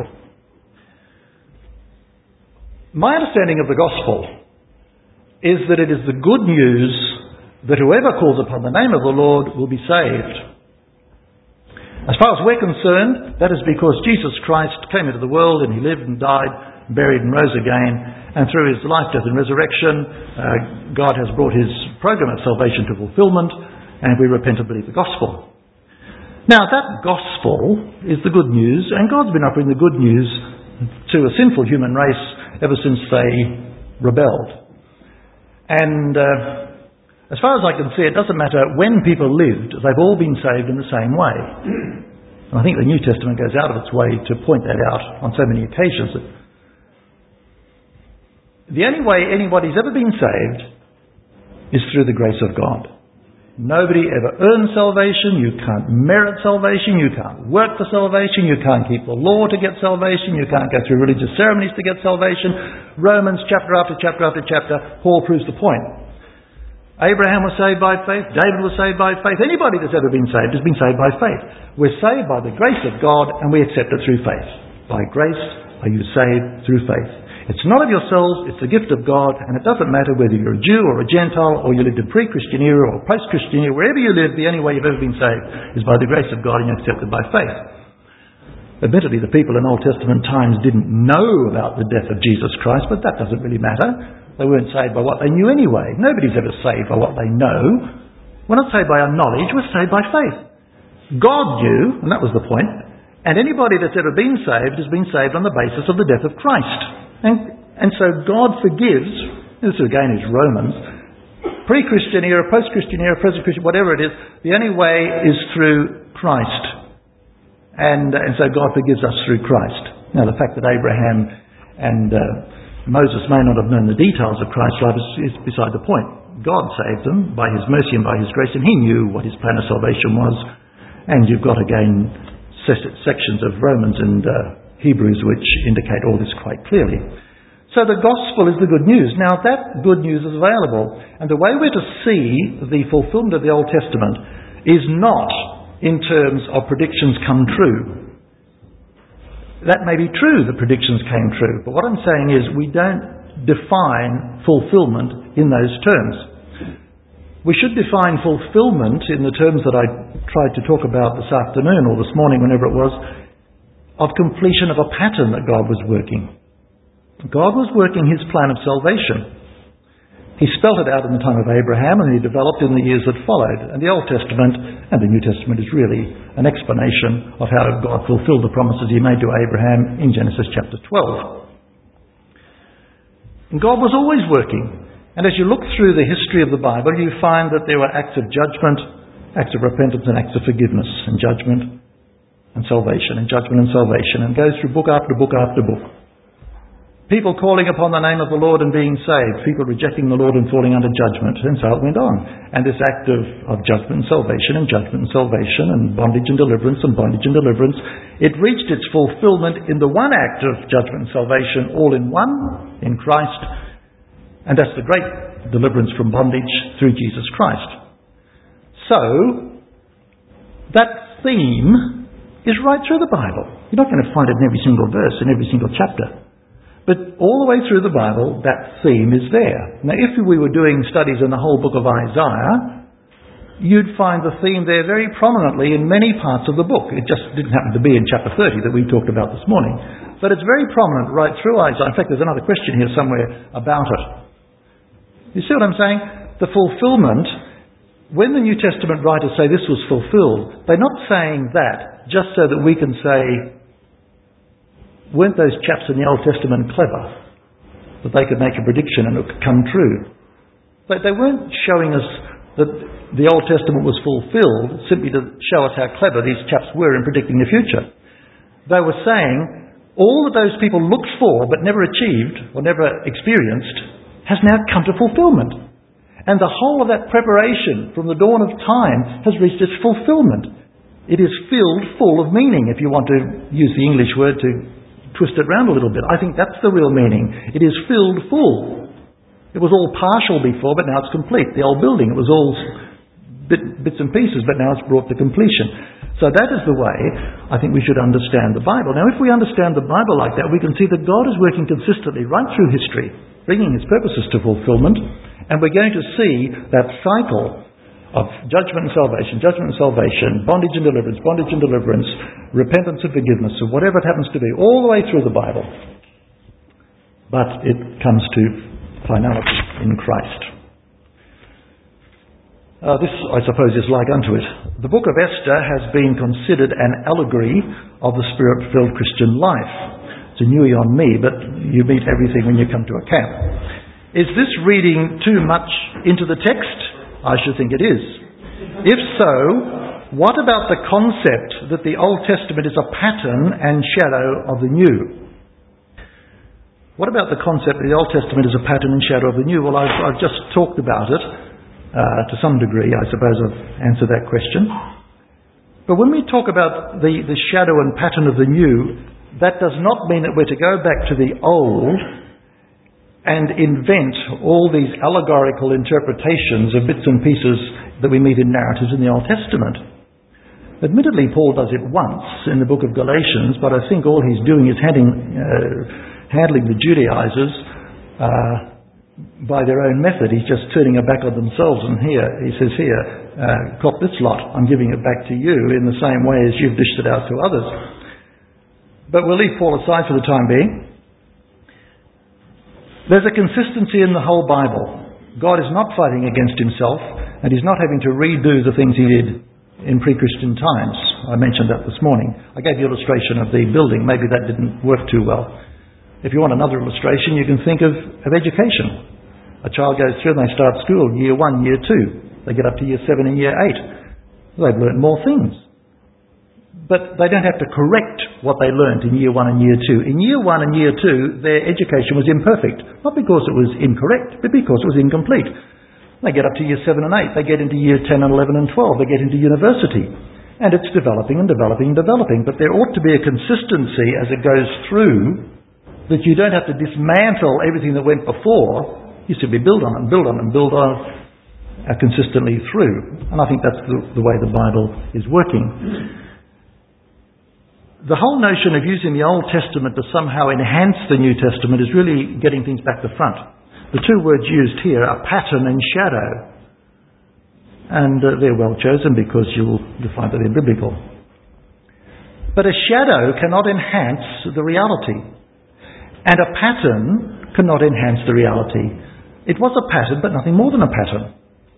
My understanding of the gospel is that it is the good news that whoever calls upon the name of the Lord will be saved. As far as we're concerned, that is because Jesus Christ came into the world and he lived and died, buried and rose again, and through his life, death and resurrection, uh, God has brought his program of salvation to fulfillment, and we repent and believe the gospel. Now that gospel is the good news, and God's been offering the good news to a sinful human race ever since they rebelled. And uh, as far as I can see, it doesn't matter when people lived, they've all been saved in the same way. And I think the New Testament goes out of its way to point that out on so many occasions. The only way anybody's ever been saved is through the grace of God. Nobody ever earns salvation. You can't merit salvation. You can't work for salvation. You can't keep the law to get salvation. You can't go through religious ceremonies to get salvation. Romans chapter after chapter after chapter, Paul proves the point. Abraham was saved by faith. David was saved by faith. Anybody that's ever been saved has been saved by faith. We're saved by the grace of God, and we accept it through faith. By grace are you saved through faith. It's not of yourselves, it's the gift of God, and it doesn't matter whether you're a Jew or a Gentile, or you lived in pre-Christian era or post-Christian era. Wherever you live, the only way you've ever been saved is by the grace of God, and you're accepted by faith. Admittedly, the people in Old Testament times didn't know about the death of Jesus Christ, but that doesn't really matter. They weren't saved by what they knew anyway. Nobody's ever saved by what they know. We're not saved by our knowledge, we're saved by faith. God knew, and that was the point, and anybody that's ever been saved has been saved on the basis of the death of Christ. And, and so God forgives, this again is Romans, pre-Christian era, post-Christian era, present Christian, whatever it is, the only way is through Christ. And, and so God forgives us through Christ. Now the fact that Abraham and uh, Moses may not have known the details of Christ's life is, is beside the point. God saved them by his mercy and by his grace, and he knew what his plan of salvation was. And you've got again sections of Romans and uh, Hebrews which indicate all this quite clearly. So the gospel is the good news. Now that good news is available, and the way we're to see the fulfillment of the Old Testament is not in terms of predictions come true. That may be true, the predictions came true, but what I'm saying is we don't define fulfillment in those terms. We should define fulfillment in the terms that I tried to talk about this afternoon or this morning, whenever it was, of completion of a pattern that God was working. God was working his plan of salvation. He spelt it out in the time of Abraham, and he developed in the years that followed. And the Old Testament and the New Testament is really an explanation of how God fulfilled the promises he made to Abraham in Genesis chapter twelve. And God was always working. And as you look through the history of the Bible, you find that there were acts of judgment, acts of repentance, and acts of forgiveness, and judgment and salvation, and judgment and salvation, and goes through book after book after book. People calling upon the name of the Lord and being saved, people rejecting the Lord and falling under judgment, and so it went on. And this act of, of judgment and salvation, and judgment and salvation, and bondage and deliverance, and bondage and deliverance, it reached its fulfillment in the one act of judgment and salvation, all in one, in Christ. And that's the great deliverance from bondage through Jesus Christ. So, that theme is right through the Bible. You're not going to find it in every single verse, in every single chapter. But all the way through the Bible, that theme is there. Now, if we were doing studies in the whole book of Isaiah, you'd find the theme there very prominently in many parts of the book. It just didn't happen to be in chapter thirty that we talked about this morning. But it's very prominent right through Isaiah. In fact, there's another question here somewhere about it. You see what I'm saying? The fulfillment, when the New Testament writers say this was fulfilled, they're not saying that just so that we can say, weren't those chaps in the Old Testament clever, that they could make a prediction and it could come true? But they weren't showing us that the Old Testament was fulfilled simply to show us how clever these chaps were in predicting the future. They were saying all that those people looked for but never achieved or never experienced has now come to fulfillment. And the whole of that preparation from the dawn of time has reached its fulfillment. It is filled full of meaning, if you want to use the English word to twist it round a little bit. I think that's the real meaning. It is filled full. It was all partial before, but now it's complete. The old building, it was all bit, bits and pieces, but now it's brought to completion. So that is the way I think we should understand the Bible. Now, if we understand the Bible like that, we can see that God is working consistently right through history, bringing his purposes to fulfillment, and we're going to see that cycle of judgment and salvation, judgment and salvation, bondage and deliverance, bondage and deliverance, repentance and forgiveness, or whatever it happens to be, all the way through the Bible. But it comes to finality in Christ. Uh, this, I suppose, is like unto it. The book of Esther has been considered an allegory of the Spirit-filled Christian life. It's a newie on me, but you meet everything when you come to a camp. Is this reading too much into the text? I should think it is. If so, what about the concept that the Old Testament is a pattern and shadow of the New? What about the concept that the Old Testament is a pattern and shadow of the New? Well, I've, I've just talked about it. Uh, to some degree, I suppose I've answered that question. But when we talk about the, the shadow and pattern of the new, that does not mean that we're to go back to the old and invent all these allegorical interpretations of bits and pieces that we meet in narratives in the Old Testament. Admittedly, Paul does it once in the book of Galatians, but I think all he's doing is handing, uh, handling the Judaizers uh, by their own method. He's just turning it back on themselves, and here, he says here, uh, cop this lot, I'm giving it back to you in the same way as you've dished it out to others. But we'll leave Paul aside for the time being. There's a consistency in the whole Bible. God is not fighting against himself, and he's not having to redo the things he did in pre-Christian times. I mentioned that this morning. I gave you an illustration of the building. Maybe that didn't work too well. If you want another illustration, you can think of, of education. A child goes through and they start school, year one, year two. They get up to year seven and year eight. They've learnt more things. But they don't have to correct what they learnt in year one and year two. In year one and year two, their education was imperfect. Not because it was incorrect, but because it was incomplete. They get up to year seven and eight. They get into year ten and eleven and twelve. They get into university. And it's developing and developing and developing. But there ought to be a consistency as it goes through, that you don't have to dismantle everything that went before. You simply build on it and build on it and build on it uh, consistently through. And I think that's the, the way the Bible is working. The whole notion of using the Old Testament to somehow enhance the New Testament is really getting things back to front. The two words used here are pattern and shadow. And uh, they're well chosen because you'll, you'll find that they're biblical. But a shadow cannot enhance the reality. And a pattern cannot enhance the reality. It was a pattern, but nothing more than a pattern.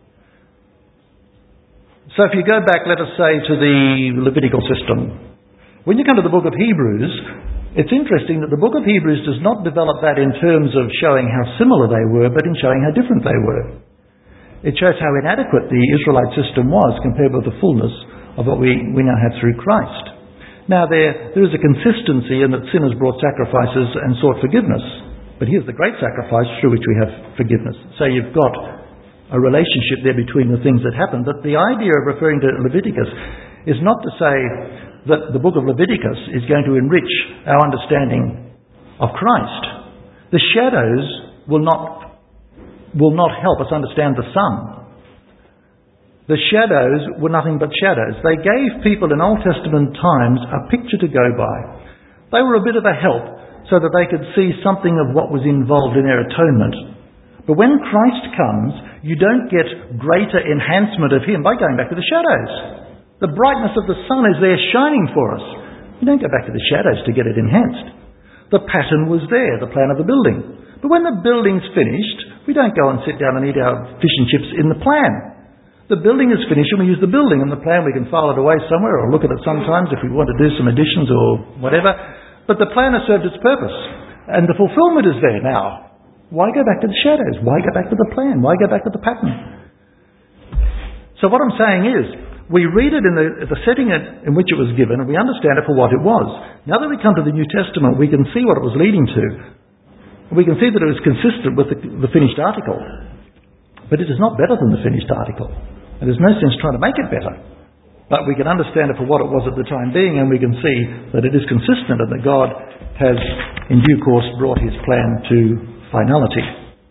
So if you go back, let us say, to the Levitical system, when you come to the book of Hebrews, it's interesting that the book of Hebrews does not develop that in terms of showing how similar they were, but in showing how different they were. It shows how inadequate the Israelite system was compared with the fullness of what we, we now have through Christ. Now, there, there is a consistency in that sinners brought sacrifices and sought forgiveness. But here's the great sacrifice through which we have forgiveness. So you've got a relationship there between the things that happened. But the idea of referring to Leviticus is not to say that the book of Leviticus is going to enrich our understanding of Christ. The shadows will not, will not help us understand the Son. The shadows were nothing but shadows. They gave people in Old Testament times a picture to go by. They were a bit of a help so that they could see something of what was involved in their atonement. But when Christ comes, you don't get greater enhancement of him by going back to the shadows. The brightness of the sun is there shining for us. You don't go back to the shadows to get it enhanced. The pattern was there, the plan of the building. But when the building's finished, we don't go and sit down and eat our fish and chips in the plan. The building is finished and we use the building, and the plan we can file it away somewhere or look at it sometimes if we want to do some additions or whatever. But the plan has served its purpose and the fulfillment is there now. Why go back to the shadows? Why go back to the plan? Why go back to the pattern? So what I'm saying is, we read it in the, the setting in which it was given, and we understand it for what it was. Now that we come to the New Testament, we can see what it was leading to. We can see that it was consistent with the, the finished article. But it is not better than the finished article. And there's no sense trying to make it better. But we can understand it for what it was at the time being, and we can see that it is consistent and that God has, in due course, brought his plan to finality.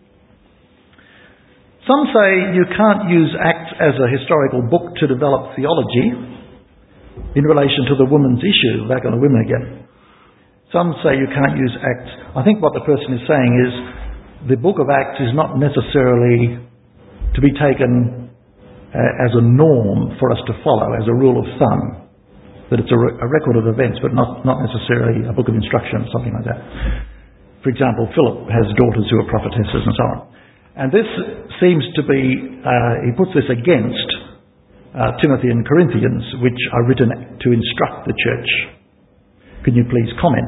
Some say you can't use Acts as a historical book to develop theology in relation to the woman's issue, back on the women again. Some say you can't use Acts. I think what the person is saying is the book of Acts is not necessarily to be taken uh, as a norm for us to follow, as a rule of thumb. That it's a, re- a record of events, but not, not necessarily a book of instruction, something like that. For example, Philip has daughters who are prophetesses and so on. And this seems to be, uh, he puts this against uh, Timothy and Corinthians, which are written to instruct the church. Can you please comment?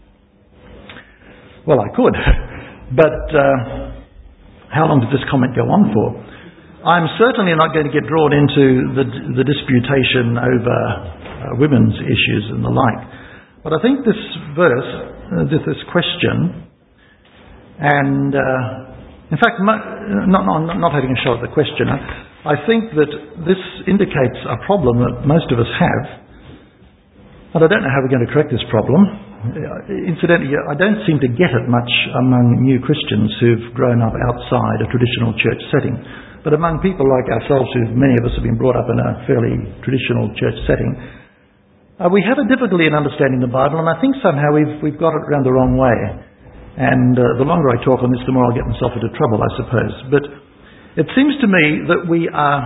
Well, I could, but uh, how long does this comment go on for? I'm certainly not going to get drawn into the, the disputation over uh, women's issues and the like. But I think this verse, uh, this, this question, and... Uh, In fact, not, not, not having a shot at the questioner, I think that this indicates a problem that most of us have. And I don't know how we're going to correct this problem. Incidentally, I don't seem to get it much among new Christians who've grown up outside a traditional church setting. But among people like ourselves, who many of us have been brought up in a fairly traditional church setting, uh, we have a difficulty in understanding the Bible, and I think somehow we've, we've got it around the wrong way. And uh, the longer I talk on this, the more I'll get myself into trouble, I suppose. But it seems to me that we are...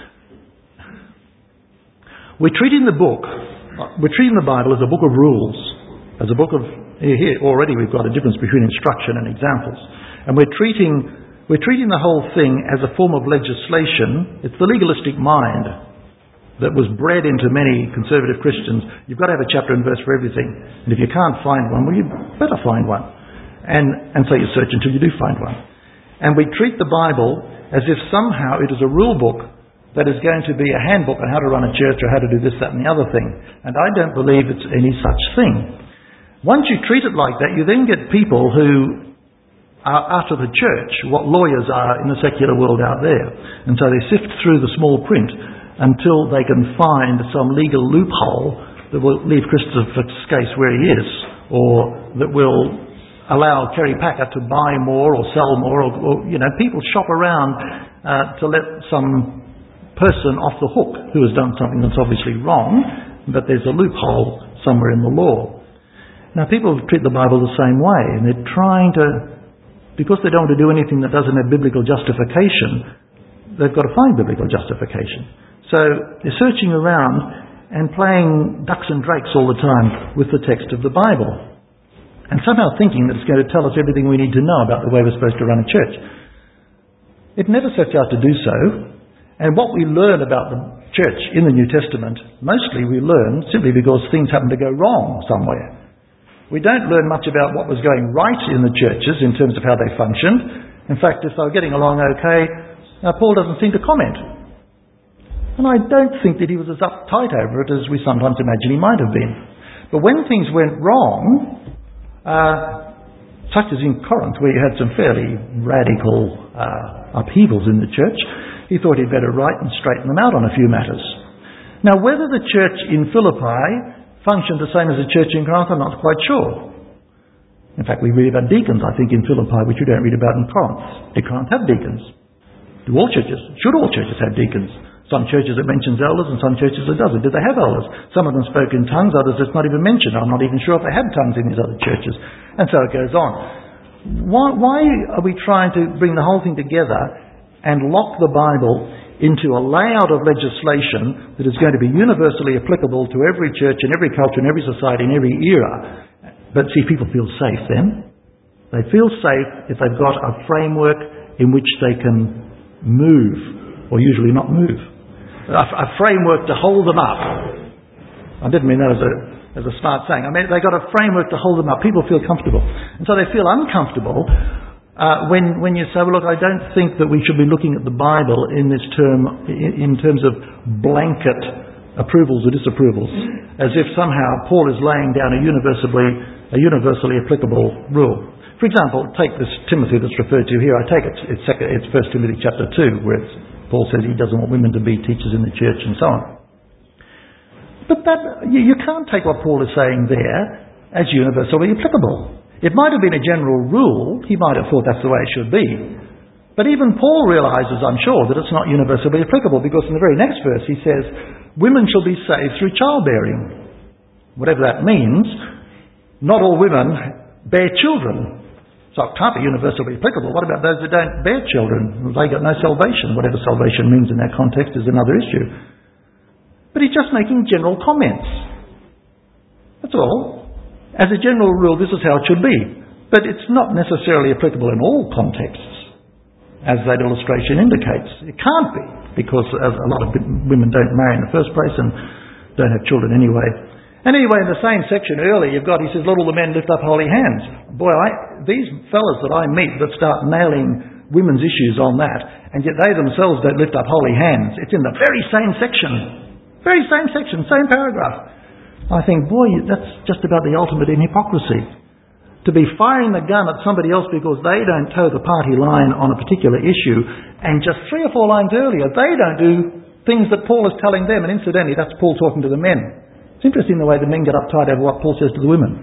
We're treating the book, we're treating the Bible as a book of rules, as a book of... Here, here already we've got a difference between instruction and examples. And we're treating, we're treating the whole thing as a form of legislation. It's the legalistic mind that was bred into many conservative Christians. You've got to have a chapter and verse for everything. And if you can't find one, well, you better find one. And, and so you search until you do find one. And we treat the Bible as if somehow it is a rule book that is going to be a handbook on how to run a church or how to do this, that and the other thing. And I don't believe it's any such thing. Once you treat it like that, you then get people who are after the church, what lawyers are in the secular world out there. And so they sift through the small print until they can find some legal loophole that will leave Christopher Skase where he is, or that will allow Kerry Packer to buy more or sell more, or, or you know, people shop around uh, to let some person off the hook who has done something that's obviously wrong, but there's a loophole somewhere in the law. Now, people treat the Bible the same way, and they're trying to, because they don't want to do anything that doesn't have biblical justification, they've got to find biblical justification. So they're searching around and playing ducks and drakes all the time with the text of the Bible. And somehow thinking that it's going to tell us everything we need to know about the way we're supposed to run a church. It never sets out to do so. And what we learn about the church in the New Testament, mostly we learn simply because things happen to go wrong somewhere. We don't learn much about what was going right in the churches in terms of how they functioned. In fact, if they were getting along okay, uh, Paul doesn't seem to comment. And I don't think that he was as uptight over it as we sometimes imagine he might have been. But when things went wrong... Uh, such as in Corinth, where you had some fairly radical uh, upheavals in the church, he thought he'd better write and straighten them out on a few matters. Now, whether the church in Philippi functioned the same as the church in Corinth, I'm not quite sure. In fact, we read about deacons, I think, in Philippi, which we don't read about in Corinth. Did Corinth have deacons? Do all churches? Should all churches have deacons? Some churches it mentions elders and some churches it doesn't. Did they have elders? Some of them spoke in tongues, others it's not even mentioned. I'm not even sure if they had tongues in these other churches. And so it goes on. Why, why are we trying to bring the whole thing together and lock the Bible into a layout of legislation that is going to be universally applicable to every church and every culture and every society and every era? But see, people feel safe then. They feel safe if they've got a framework in which they can move, or usually not move. A framework to hold them up. I didn't mean that as a as a smart saying. I mean, they've got a framework to hold them up. People feel comfortable. And so they feel uncomfortable Uh, when, when you say, well, look, I don't think that we should be looking at the Bible in this term, in, in terms of blanket approvals or disapprovals, as if somehow Paul is laying down a universally, a universally applicable rule. For example, take this Timothy that's referred to here. I take it, it's, it's First Timothy chapter two, where it's, Paul says he doesn't want women to be teachers in the church and so on. But that, you, you can't take what Paul is saying there as universally applicable. It might have been a general rule. He might have thought that's the way it should be. But even Paul realises, I'm sure, that it's not universally applicable, because in the very next verse he says, women shall be saved through childbearing. Whatever that means, not all women bear children. So it can't be universally applicable. What about those that don't bear children? They got no salvation. Whatever salvation means in that context is another issue. But he's just making general comments. That's all. As a general rule, this is how it should be. But it's not necessarily applicable in all contexts, as that illustration indicates. It can't be, because a lot of women don't marry in the first place and don't have children anyway. And anyway, in the same section earlier, you've got, he says, let all the men lift up holy hands. Boy, I, these fellas that I meet that start nailing women's issues on that, and yet they themselves don't lift up holy hands. It's in the very same section. Very same section, same paragraph. I think, boy, that's just about the ultimate in hypocrisy. To be firing the gun at somebody else because they don't toe the party line on a particular issue, and just three or four lines earlier, they don't do things that Paul is telling them, and incidentally, that's Paul talking to the men. It's interesting the way the men get uptight over what Paul says to the women.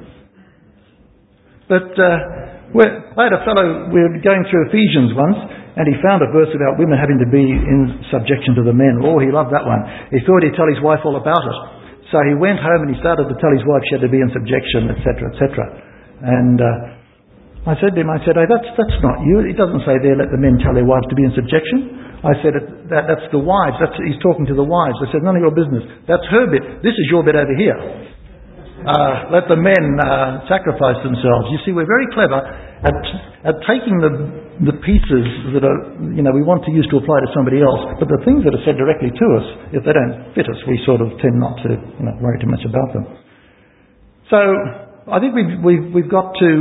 But uh, I had a fellow, we were going through Ephesians once, and he found a verse about women having to be in subjection to the men. Oh, he loved that one. He thought he'd tell his wife all about it. So he went home and he started to tell his wife she had to be in subjection, et cetera, et cetera. And uh, I said to him, I said, hey, that's that's not you. It doesn't say there, let the men tell their wives to be in subjection. I said, that, that's the wives. That's, he's talking to the wives. I said, none of your business. That's her bit. This is your bit over here. Uh, let the men uh, sacrifice themselves. You see, we're very clever at, at taking the the pieces that are, you know, we want to use to apply to somebody else, but the things that are said directly to us, if they don't fit us, we sort of tend not to, you know, worry too much about them. So I think we've we've, we've got to.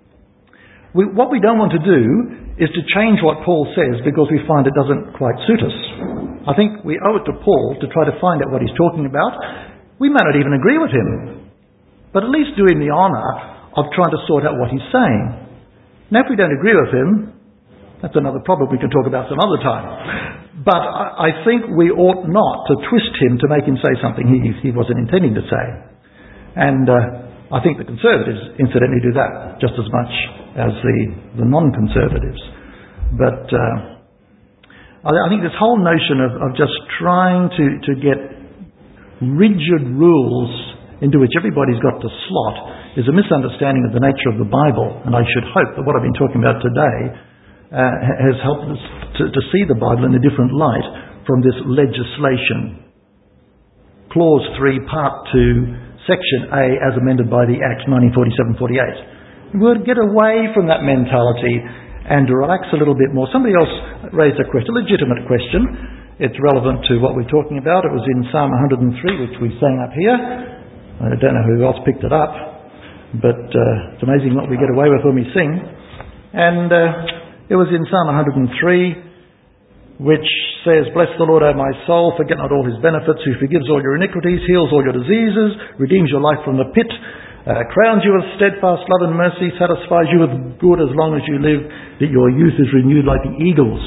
We, what we don't want to do is to change what Paul says because we find it doesn't quite suit us. I think we owe it to Paul to try to find out what he's talking about. We may not even agree with him, but at least do him the honour of trying to sort out what he's saying. Now, if we don't agree with him, that's another problem we can talk about some other time. But I, I think we ought not to twist him to make him say something he, he wasn't intending to say. And uh, I think the Conservatives, incidentally, do that just as much as the, the non-Conservatives. But uh, I, I think this whole notion of, of just trying to, to get rigid rules into which everybody's got to slot is a misunderstanding of the nature of the Bible. And I should hope that what I've been talking about today uh, has helped us to, to see the Bible in a different light from this legislation. Clause three, Part two, Section A, as amended by the Act nineteen forty-seven forty-eight. We'll get away from that mentality and relax a little bit more. Somebody else raised a question, a legitimate question. It's relevant to what we're talking about. It was in Psalm one hundred three, which we sang up here. I don't know who else picked it up, but uh, it's amazing what we get away with when we sing. And uh, it was in Psalm one hundred three, which says, bless the Lord, O my soul, forget not all his benefits, who forgives all your iniquities, heals all your diseases, redeems your life from the pit, uh, crowns you with steadfast love and mercy, satisfies you with good as long as you live, that your youth is renewed like the eagles.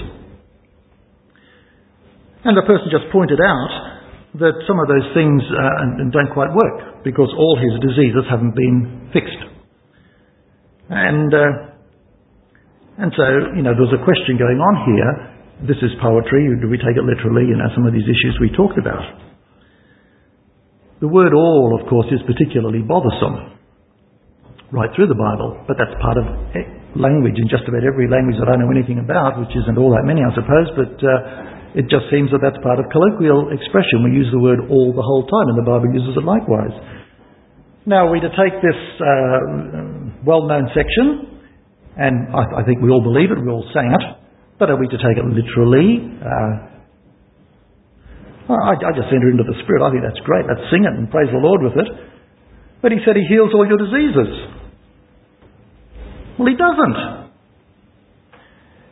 And the person just pointed out that some of those things uh, don't quite work because all his diseases haven't been fixed. And uh, and so, you know, there's a question going on here. This is poetry. Do we take it literally? You know, some of these issues we talked about. The word all, of course, is particularly bothersome right through the Bible, but that's part of language in just about every language that I know anything about, which isn't all that many, I suppose, but uh, it just seems that that's part of colloquial expression. We use the word all the whole time, and the Bible uses it likewise. Now, we're to take this uh, well-known section, and I, I think we all believe it, we all sang it, but are we to take it literally? Uh, I, I just enter into the Spirit. I think that's great. Let's sing it and praise the Lord with it. But he said he heals all your diseases. Well, he doesn't.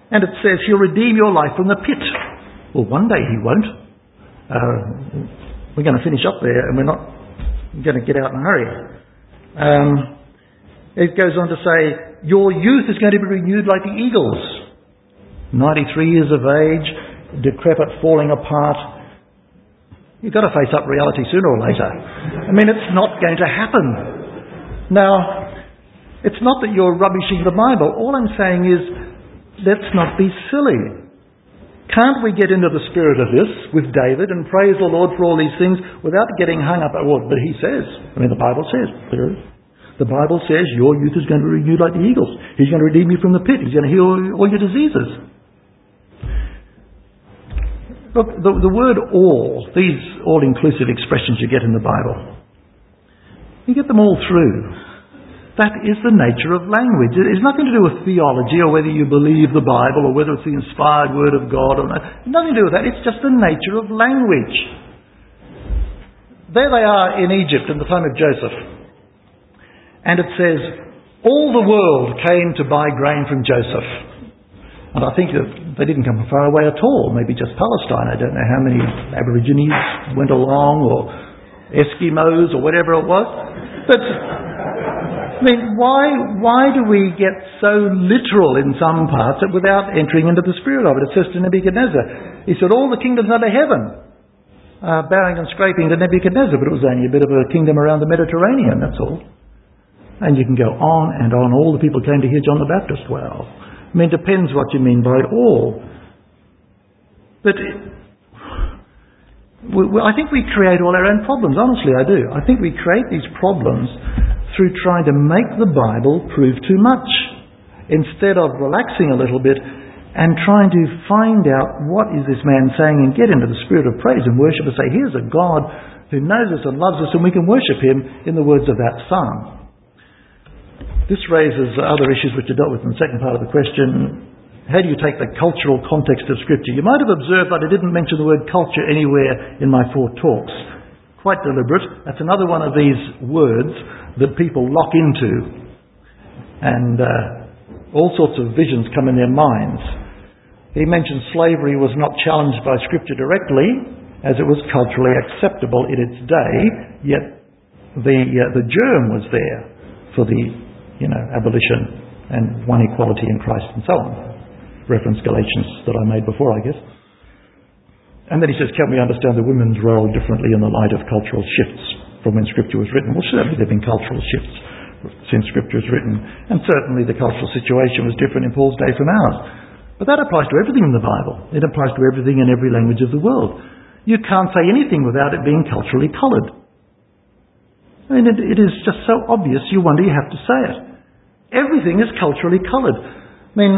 And it says he'll redeem your life from the pit. Well, one day he won't. Uh, we're going to finish up there and we're not going to get out in a hurry. Um, it goes on to say, your youth is going to be renewed like the eagles. ninety-three years of age, decrepit, falling apart. You've got to face up reality sooner or later. I mean, it's not going to happen. Now, it's not that you're rubbishing the Bible. All I'm saying is, let's not be silly. Can't we get into the spirit of this with David and praise the Lord for all these things without getting hung up at what but he says? I mean, the Bible says. The Bible says your youth is going to be renewed like the eagles. He's going to redeem you from the pit. He's going to heal all your diseases. Look, the, the word all, these all-inclusive expressions you get in the Bible, you get them all through. That is the nature of language. It has nothing to do with theology or whether you believe the Bible or whether it's the inspired word of God or not. Nothing to do with that. It's just the nature of language. There they are in Egypt in the time of Joseph. And it says, all the world came to buy grain from Joseph. And I think that they didn't come from far away at all, maybe just Palestine. I don't know how many Aborigines went along, or Eskimos, or whatever it was. But, I mean, why why do we get so literal in some parts that without entering into the spirit of it? It says to Nebuchadnezzar, he said, all the kingdoms under heaven are bowing and scraping to Nebuchadnezzar, but it was only a bit of a kingdom around the Mediterranean, that's all. And you can go on and on. All the people came to hear John the Baptist. Well, I mean, it depends what you mean by all. But it, we, I think we create all our own problems. Honestly, I do. I think we create these problems through trying to make the Bible prove too much, instead of relaxing a little bit and trying to find out what is this man saying and get into the spirit of praise and worship and say, here's a God who knows us and loves us and we can worship him in the words of that psalm. This raises other issues which are dealt with in the second part of the question. How do you take the cultural context of Scripture? You might have observed that I didn't mention the word culture anywhere in my four talks. Quite deliberate. That's another one of these words that people lock into. And uh, all sorts of visions come in their minds. He mentioned slavery was not challenged by Scripture directly, as it was culturally acceptable in its day, yet the, uh, the germ was there for the you know, abolition and one equality in Christ and so on. Reference Galatians that I made before, I guess. And then he says, can we understand the women's role differently in the light of cultural shifts from when Scripture was written? Well, certainly there have been cultural shifts since Scripture was written. And certainly the cultural situation was different in Paul's day from ours. But that applies to everything in the Bible. It applies to everything in every language of the world. You can't say anything without it being culturally coloured. I mean, it, it is just so obvious you wonder you have to say it. Everything is culturally coloured. I mean,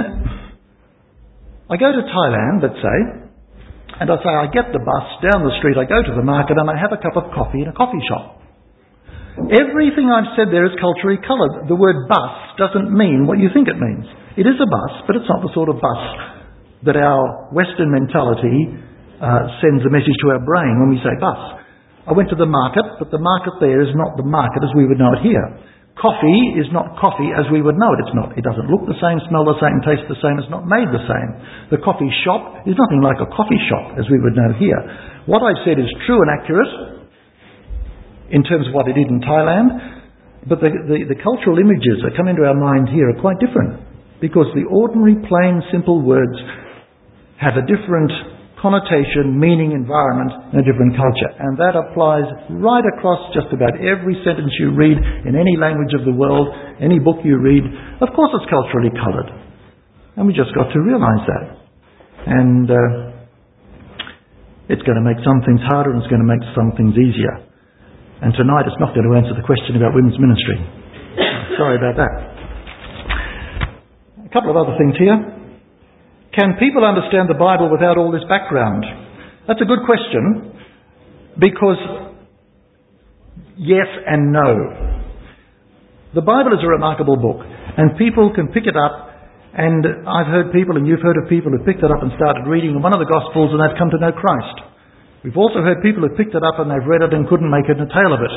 I go to Thailand, let's say, and I say I get the bus down the street, I go to the market and I have a cup of coffee in a coffee shop. Everything I've said there is culturally coloured. The word bus doesn't mean what you think it means. It is a bus, but it's not the sort of bus that our Western mentality uh, sends a message to our brain when we say bus. I went to the market, but the market there is not the market as we would know it here. Coffee is not coffee as we would know it. It's not. It doesn't look the same, smell the same, taste the same. It's not made the same. The coffee shop is nothing like a coffee shop as we would know here. What I've said is true and accurate in terms of what it is in Thailand, but the, the, the cultural images that come into our mind here are quite different, because the ordinary, plain, simple words have a different connotation, meaning, environment, and a different culture. And that applies right across just about every sentence you read in any language of the world, any book you read. Of course it's culturally coloured. And we just got to realise that. And uh, it's going to make some things harder and it's going to make some things easier. And tonight it's not going to answer the question about women's ministry. Sorry about that. A couple of other things here. Can people understand the Bible without all this background? That's a good question, because yes and no. The Bible is a remarkable book, and people can pick it up, and I've heard people, and you've heard of people who picked it up and started reading one of the Gospels and they've come to know Christ. We've also heard people who picked it up and they've read it and couldn't make head and tail of it.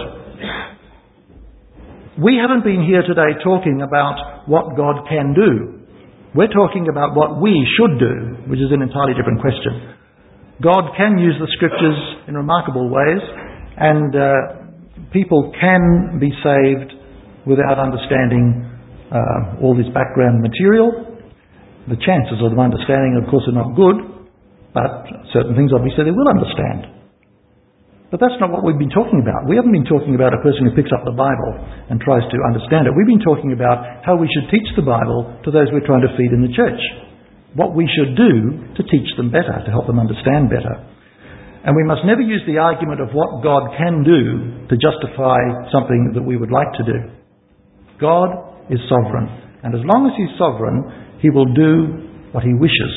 We haven't been here today talking about what God can do. We're talking about what we should do, which is an entirely different question. God can use the Scriptures in remarkable ways, and uh, people can be saved without understanding uh, all this background material. The chances of them understanding, of course, are not good, but certain things obviously they will understand. But that's not what we've been talking about. We haven't been talking about a person who picks up the Bible and tries to understand it. We've been talking about how we should teach the Bible to those we're trying to feed in the church. What we should do to teach them better, to help them understand better. And we must never use the argument of what God can do to justify something that we would like to do. God is sovereign. And as long as He's sovereign, He will do what He wishes.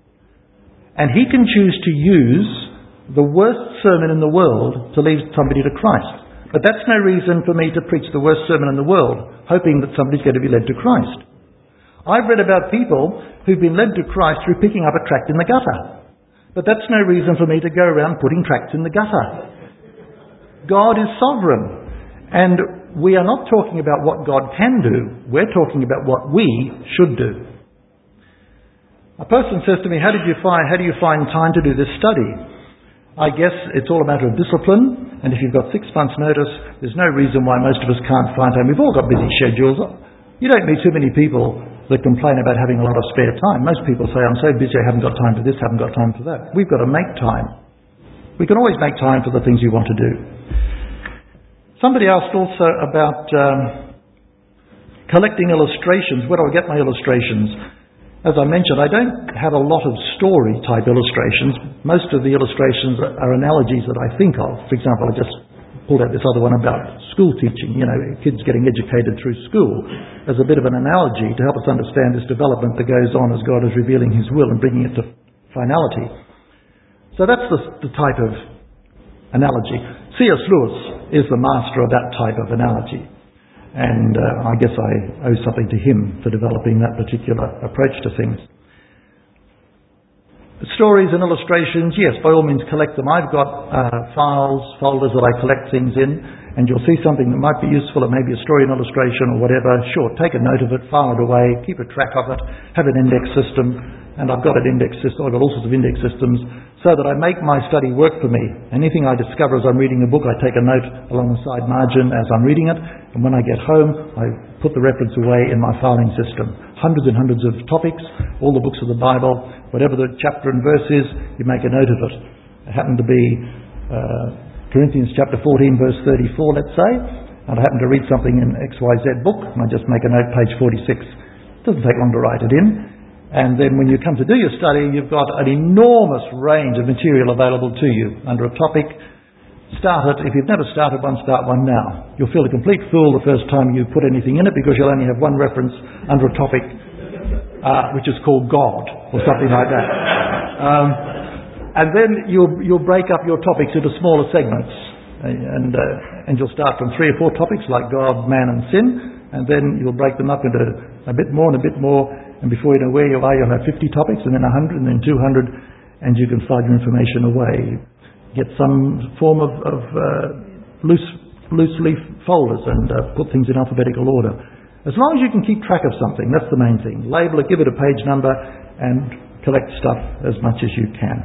And He can choose to use the worst sermon in the world to lead somebody to Christ. But that's no reason for me to preach the worst sermon in the world, hoping that somebody's going to be led to Christ. I've read about people who've been led to Christ through picking up a tract in the gutter. But that's no reason for me to go around putting tracts in the gutter. God is sovereign. And we are not talking about what God can do. We're talking about what we should do. A person says to me, how did you find, how do you find time to do this study? I guess it's all a matter of discipline, and if you've got six months' notice, there's no reason why most of us can't find time. We've all got busy schedules. You don't meet too many people that complain about having a lot of spare time. Most people say, I'm so busy I haven't got time for this, haven't got time for that. We've got to make time. We can always make time for the things we want to do. Somebody asked also about um, collecting illustrations. Where do I get my illustrations? As I mentioned, I don't have a lot of story-type illustrations. Most of the illustrations are analogies that I think of. For example, I just pulled out this other one about school teaching, you know, kids getting educated through school, as a bit of an analogy to help us understand this development that goes on as God is revealing His will and bringing it to finality. So that's the, the type of analogy. C S Lewis is the master of that type of analogy. And uh, I guess I owe something to him for developing that particular approach to things. Stories and illustrations, yes, by all means collect them. I've got uh, files, folders that I collect things in, and you'll see something that might be useful. It may be a story, an illustration or whatever. Sure, take a note of it, file it away, keep a track of it, have an index system. And I've got an index system, I've got all sorts of index systems, so that I make my study work for me. Anything I discover as I'm reading a book, I take a note along the side margin as I'm reading it, and when I get home, I put the reference away in my filing system. Hundreds and hundreds of topics, all the books of the Bible, whatever the chapter and verse is, you make a note of it. It happened to be uh, Corinthians chapter fourteen, verse thirty-four, let's say, and I happen to read something in X Y Z book, and I just make a note, page forty-six. It doesn't take long to write it in. And then when you come to do your study, you've got an enormous range of material available to you under a topic. Start it. If you've never started one, start one now. You'll feel a complete fool the first time you put anything in it, because you'll only have one reference under a topic uh, which is called God or something like that. Um, and then you'll you'll break up your topics into smaller segments, and uh, and you'll start from three or four topics like God, man, and sin, and then you'll break them up into a bit more and a bit more. And before you know where you are, you'll have fifty topics, and then one hundred, and then two hundred, and you can file your information away. Get some form of, of uh, loose, loose leaf folders and uh, put things in alphabetical order. As long as you can keep track of something, that's the main thing. Label it, give it a page number, and collect stuff as much as you can.